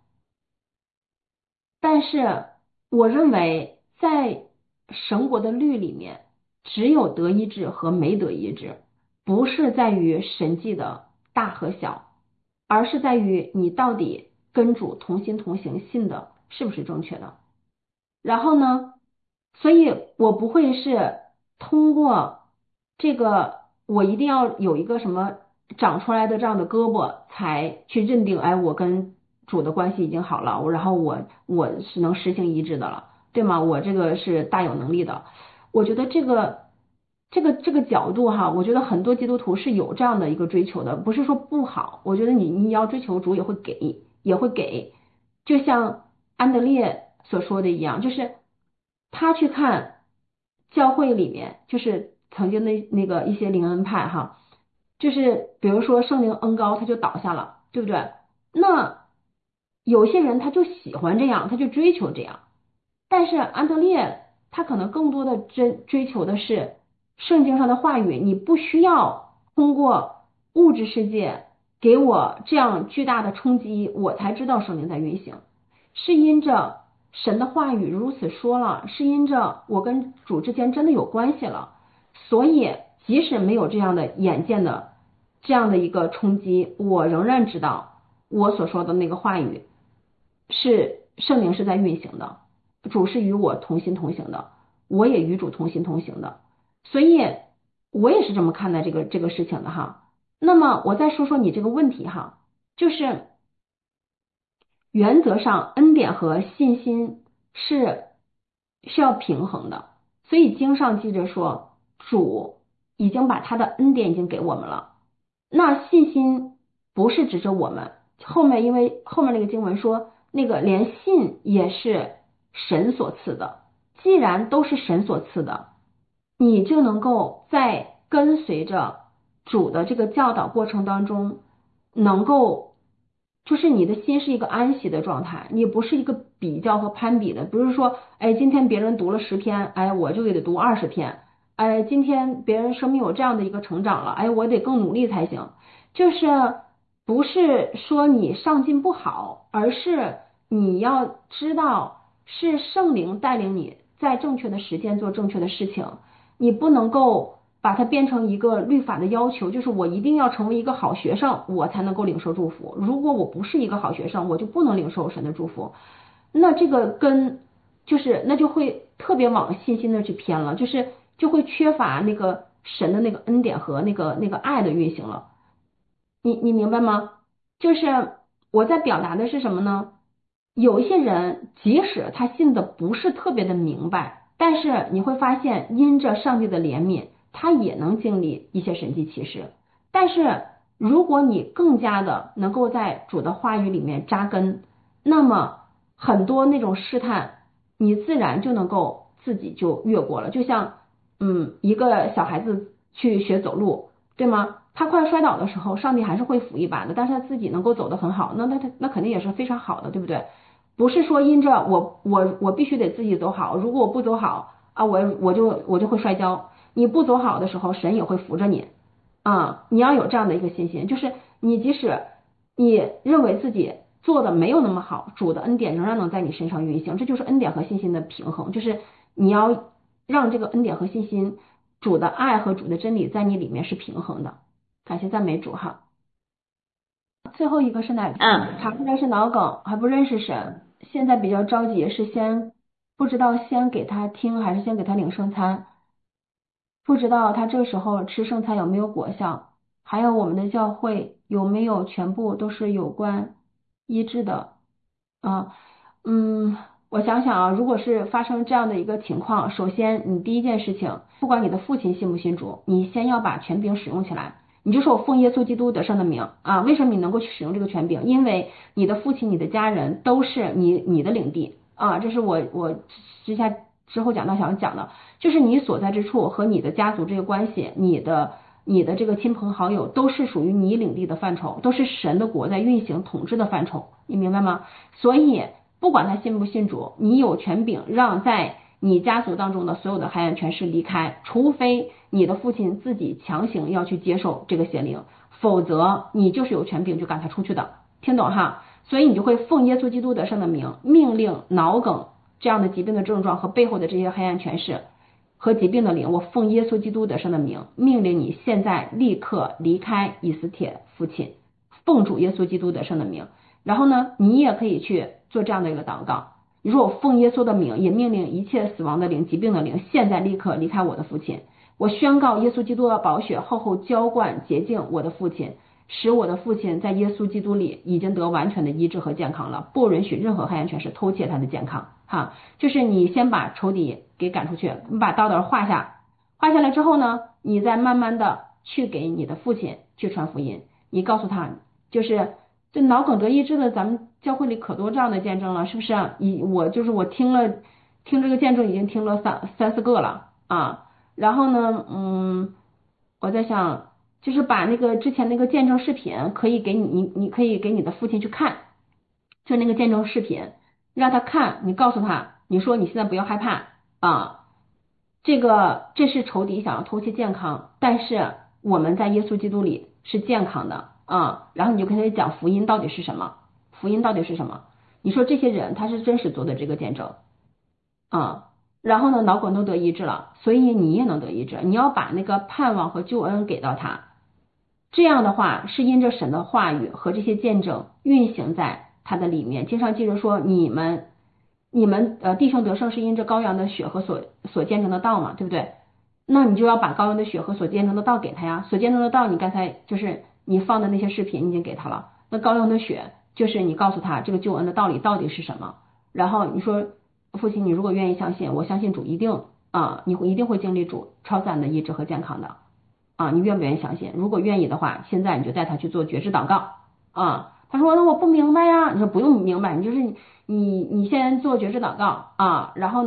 但是我认为在神国的律里面，只有得医治和没得医治，不是在于神迹的大和小，而是在于你到底跟主同心同行，信的是不是正确的。然后呢，所以我不会是通过这个我一定要有一个什么长出来的这样的胳膊才去认定，哎，我跟主的关系已经好了，然后我我是能实行医治的了，对吗？我这个是大有能力的。我觉得这个这个这个角度哈，我觉得很多基督徒是有这样的一个追求的，不是说不好。我觉得你你要追求主也会给，也会给，就像安德烈所说的一样，就是他去看教会里面，就是曾经的那个一些灵恩派哈，就是比如说圣灵恩高他就倒下了，对不对？那有些人他就喜欢这样，他就追求这样，但是安德烈他可能更多的追追求的是圣经上的话语，你不需要通过物质世界给我这样巨大的冲击，我才知道圣灵在运行，是因着神的话语如此说了，是因着我跟主之间真的有关系了，所以即使没有这样的眼见的这样的一个冲击，我仍然知道我所说的那个话语是圣灵是在运行的，主是与我同心同行的，我也与主同心同行的，所以我也是这么看待这个这个事情的哈。那么我再说说你这个问题哈，就是原则上恩典和信心是需要平衡的，所以经上记着说主已经把他的恩典已经给我们了，那信心不是指着我们，后面因为后面那个经文说那个连信也是神所赐的， 既然都是神所赐的，你就能够在跟随着主的这个教导过程当中，能够就是你的心是一个安息的状态，你不是一个比较和攀比的，不是说哎今天别人读了十篇，哎我就得读二十篇，哎今天别人生命有这样的一个成长了，哎我得更努力才行，就是不是说你上进不好，而是你要知道是圣灵带领你在正确的时间做正确的事情，你不能够把它变成一个律法的要求，就是我一定要成为一个好学生，我才能够领受祝福。如果我不是一个好学生，我就不能领受神的祝福。那这个跟就是那就会特别往信心的去偏了，就是就会缺乏那个神的那个恩典和那个那个爱的运行了。你你明白吗？就是我在表达的是什么呢？有一些人即使他信的不是特别的明白，但是你会发现因着上帝的怜悯，他也能经历一些神迹奇事。但是如果你更加的能够在主的话语里面扎根，那么很多那种试探你自然就能够自己就越过了。就像嗯一个小孩子去学走路，对吗？他快摔倒的时候，上帝还是会扶一把的，但是他自己能够走得很好，那那他那肯定也是非常好的，对不对？不是说因着我我我必须得自己走好，如果我不走好啊，我我就我就会摔跤。你不走好的时候，神也会扶着你啊。你要有这样的一个信心，就是你即使你认为自己做的没有那么好，主的恩典仍然能在你身上运行，这就是恩典和信心的平衡，就是你要让这个恩典和信心，主的爱和主的真理在你里面是平衡的。感谢赞美主哈。最后一个是哪个？ 嗯， 查出来是脑梗，还不认识神，现在比较着急，是先不知道先给他听还是先给他领圣餐，不知道他这时候吃圣餐有没有果效，还有我们的教会有没有全部都是有关医治的啊？嗯，我想想啊，如果是发生这样的一个情况，首先你第一件事情，不管你的父亲信不信主，你先要把权柄使用起来。你就说我奉耶稣基督得胜的名啊，为什么你能够去使用这个权柄？因为你的父亲、你的家人都是你你的领地啊，这是我我之下之后讲到想讲的，就是你所在之处和你的家族这个关系，你的你的这个亲朋好友都是属于你领地的范畴，都是神的国在运行统治的范畴，你明白吗？所以不管他信不信主，你有权柄让在你家族当中的所有的黑暗权势离开，除非你的父亲自己强行要去接受这个邪灵，否则你就是有权柄就赶他出去的，听懂哈？所以你就会奉耶稣基督得胜的名，命令脑梗这样的疾病的症状和背后的这些黑暗权势和疾病的灵，我奉耶稣基督得胜的名，命令你现在立刻离开以斯帖父亲，奉主耶稣基督得胜的名。然后呢，你也可以去做这样的一个祷告，你说我奉耶稣的名，也命令一切死亡的灵、疾病的灵，现在立刻离开我的父亲。我宣告耶稣基督的宝血厚厚浇灌洁净我的父亲，使我的父亲在耶稣基督里已经得完全的医治和健康了，不允许任何黑暗权势偷窃他的健康哈。就是你先把仇敌给赶出去，你把刀刀画下，画下来之后呢，你再慢慢的去给你的父亲去传福音，你告诉他，就是这脑梗得医治的，咱们教会里可多这样的见证了，是不是？以我就是我听了听这个见证已经听了三三四个了啊。然后呢，嗯，我在想，就是把那个之前那个见证视频可以给你，你你可以给你的父亲去看，就那个见证视频，让他看，你告诉他，你说你现在不要害怕啊，这个这是仇敌想要偷窃健康，但是我们在耶稣基督里是健康的啊。然后你就跟他讲福音到底是什么，福音到底是什么？你说这些人他是真实做的这个见证啊。然后呢，脑梗都得医治了，所以你也能得医治。你要把那个盼望和救恩给到他，这样的话是因着神的话语和这些见证运行在他的里面。经常记着说，你们你们呃弟兄得胜是因着羔羊的血和所所见证的道嘛，对不对？那你就要把羔羊的血和所见证的道给他呀。所见证的道，你刚才就是你放的那些视频你已经给他了，那羔羊的血就是你告诉他这个救恩的道理到底是什么。然后你说，父亲，你如果愿意相信，我相信主一定啊，你会一定会经历主超自然的医治和健康的啊，你愿不愿意相信？如果愿意的话，现在你就带他去做觉知祷告啊。他说那我不明白呀，你说不用明白，你就是你你先做觉知祷告啊，然后呢，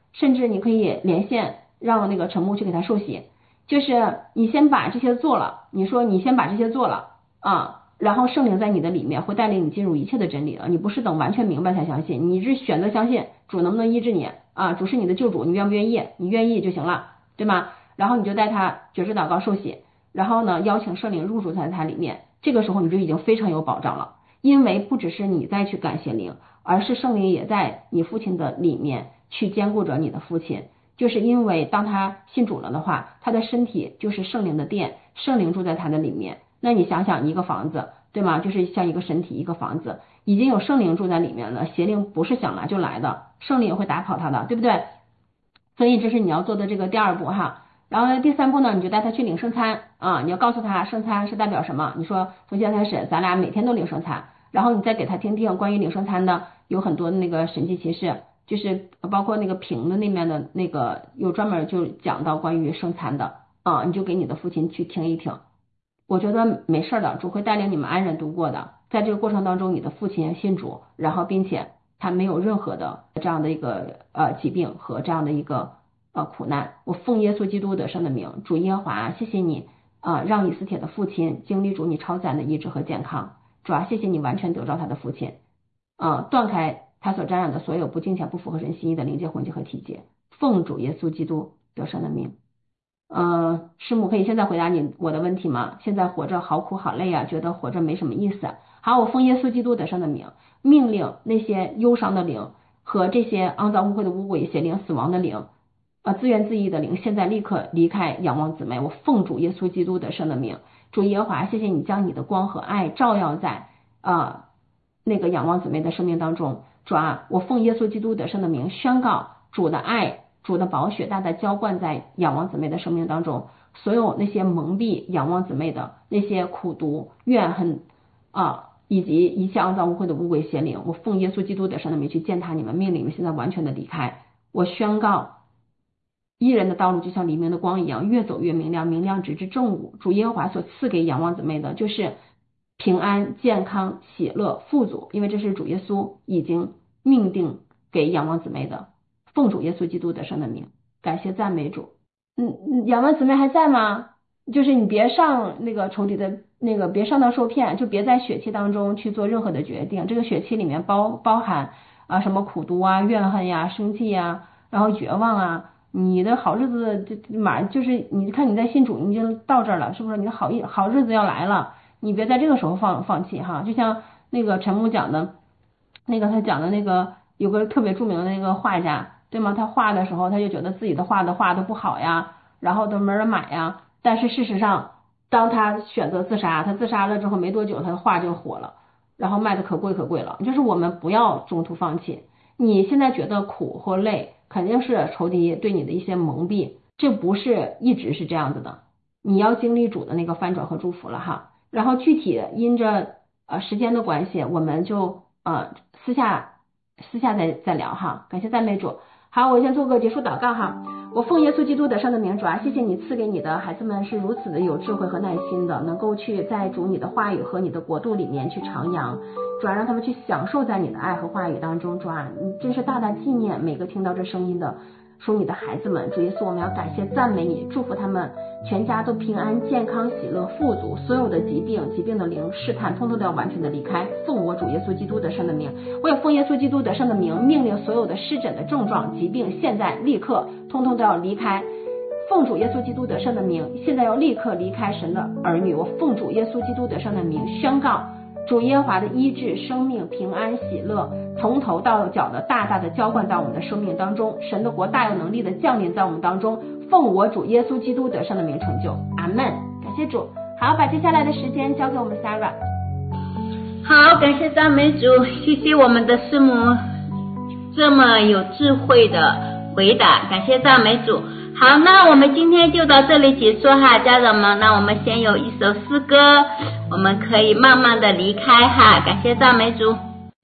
甚至你可以连线让那个陈牧去给他受洗，就是你先把这些做了，你说你先把这些做了啊，然后圣灵在你的里面会带领你进入一切的真理了，你不是等完全明白才相信，你是选择相信主能不能医治你啊，主是你的救主，你愿不愿意？你愿意就行了，对吗？然后你就带他觉知祷告受洗，然后呢邀请圣灵入住在他里面，这个时候你就已经非常有保障了，因为不只是你再去感谢灵，而是圣灵也在你父亲的里面去兼顾着你的父亲，就是因为当他信主了的话，他的身体就是圣灵的殿，圣灵住在他的里面，那你想想一个房子，对吗？就是像一个身体一个房子，已经有圣灵住在里面了，邪灵不是想来就来的，圣灵也会打跑他的，对不对？所以这是你要做的这个第二步哈。然后第三步呢，你就带他去领圣餐啊，你要告诉他圣餐是代表什么，你说从现在开始咱俩每天都领圣餐，然后你再给他听听关于领圣餐的有很多的那个神迹奇事，就是包括那个屏的那面的那个有专门就讲到关于圣餐的啊，你就给你的父亲去听一听，我觉得没事的，主会带领你们安然度过的，在这个过程当中你的父亲信主，然后并且他没有任何的这样的一个呃疾病和这样的一个呃苦难，我奉耶稣基督得胜的名，主耶和华谢谢你啊、呃，让以斯帖的父亲经历主你超自然的医治和健康，主啊谢谢你完全得着他的父亲啊、呃，断开他所沾染的所有不敬虔不符合人心意的灵界魂结和体结，奉主耶稣基督得胜的名。呃，师母可以现在回答你我的问题吗？现在活着好苦好累啊，觉得活着没什么意思。好，我奉耶稣基督得胜的名，命令那些忧伤的灵和这些肮脏污秽的污鬼邪灵死亡的灵呃，自怨自艾的灵，现在立刻离开仰望姊妹，我奉主耶稣基督得胜的名，主耶和华，谢谢你将你的光和爱照耀在呃那个仰望姊妹的生命当中，主啊，我奉耶稣基督得胜的名宣告主的爱，主的宝血大大浇灌在仰望姊妹的生命当中，所有那些蒙蔽仰望姊妹的那些苦毒怨恨啊，以及一切肮脏污秽的污鬼邪灵，我奉耶稣基督得胜的名去践踏你们，命令你们现在完全的离开。我宣告一人的道路就像黎明的光一样，越走越明亮，明亮直至正午。主耶和华所赐给仰望姊妹的就是平安、健康、喜乐、富足，因为这是主耶稣已经命定给仰望姊妹的。奉主耶稣基督得胜的名，感谢赞美主。嗯，仰望姊妹还在吗？就是你别上那个仇敌的那个，别上当受骗，就别在血气当中去做任何的决定。这个血气里面包包含啊什么苦毒啊、怨恨呀、生气呀，然后绝望啊。你的好日子这马上就是你看你在信主，你就到这儿了，是不是？你的好一好日子要来了，你别在这个时候放放弃哈。就像那个陈牧讲的，那个他讲的那个有个特别著名的那个画家，对吗？他画的时候他就觉得自己的画的画的不好呀，然后都没人买呀。但是事实上，当他选择自杀，他自杀了之后没多久，他的画就火了，然后卖的可贵可贵了。就是我们不要中途放弃。你现在觉得苦或累，肯定是仇敌对你的一些蒙蔽，这不是一直是这样子的，你要经历主的那个翻转和祝福了哈。然后具体因着呃时间的关系，我们就呃私下私下再再聊哈。感谢赞美主。好，我先做个结束祷告哈。我奉耶稣基督得胜的名，主啊，谢谢你赐给你的孩子们是如此的有智慧和耐心的，能够去在主你的话语和你的国度里面去徜徉，主啊，让他们去享受在你的爱和话语当中。主啊，你真是大大纪念每个听到这声音的属你的孩子们。主耶稣，我们要感谢赞美你，祝福他们全家都平安健康喜乐富足，所有的疾病疾病的灵试探通通都要完全的离开。奉我主耶稣基督得胜的名，我也奉耶稣基督得胜的名，命令所有的湿疹的症状疾病现在立刻通通都要离开。奉主耶稣基督得胜的名，现在要立刻离开神的儿女。我奉主耶稣基督得胜的名宣告主耶和华的医治生命平安喜乐从头到脚的大大的浇灌到我们的生命当中，神的国大有能力的降临在我们当中，奉我主耶稣基督得胜的名成就，阿们。感谢主。好，把接下来的时间交给我们 Sarah。 好，感谢赞美主，谢谢我们的师母这么有智慧的回答，感谢赞美主。好，那我们今天就到这里结束哈，家人们，那我们先有一首诗歌，我们可以慢慢的离开哈，感谢赞美主。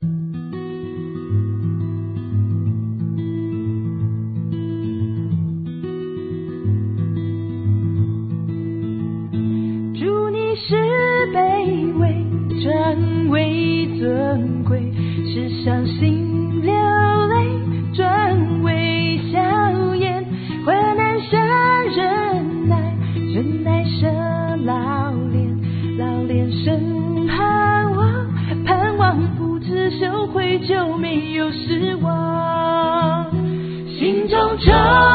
主你是卑微转为尊贵，是伤心流泪转为笑有失望，心中愁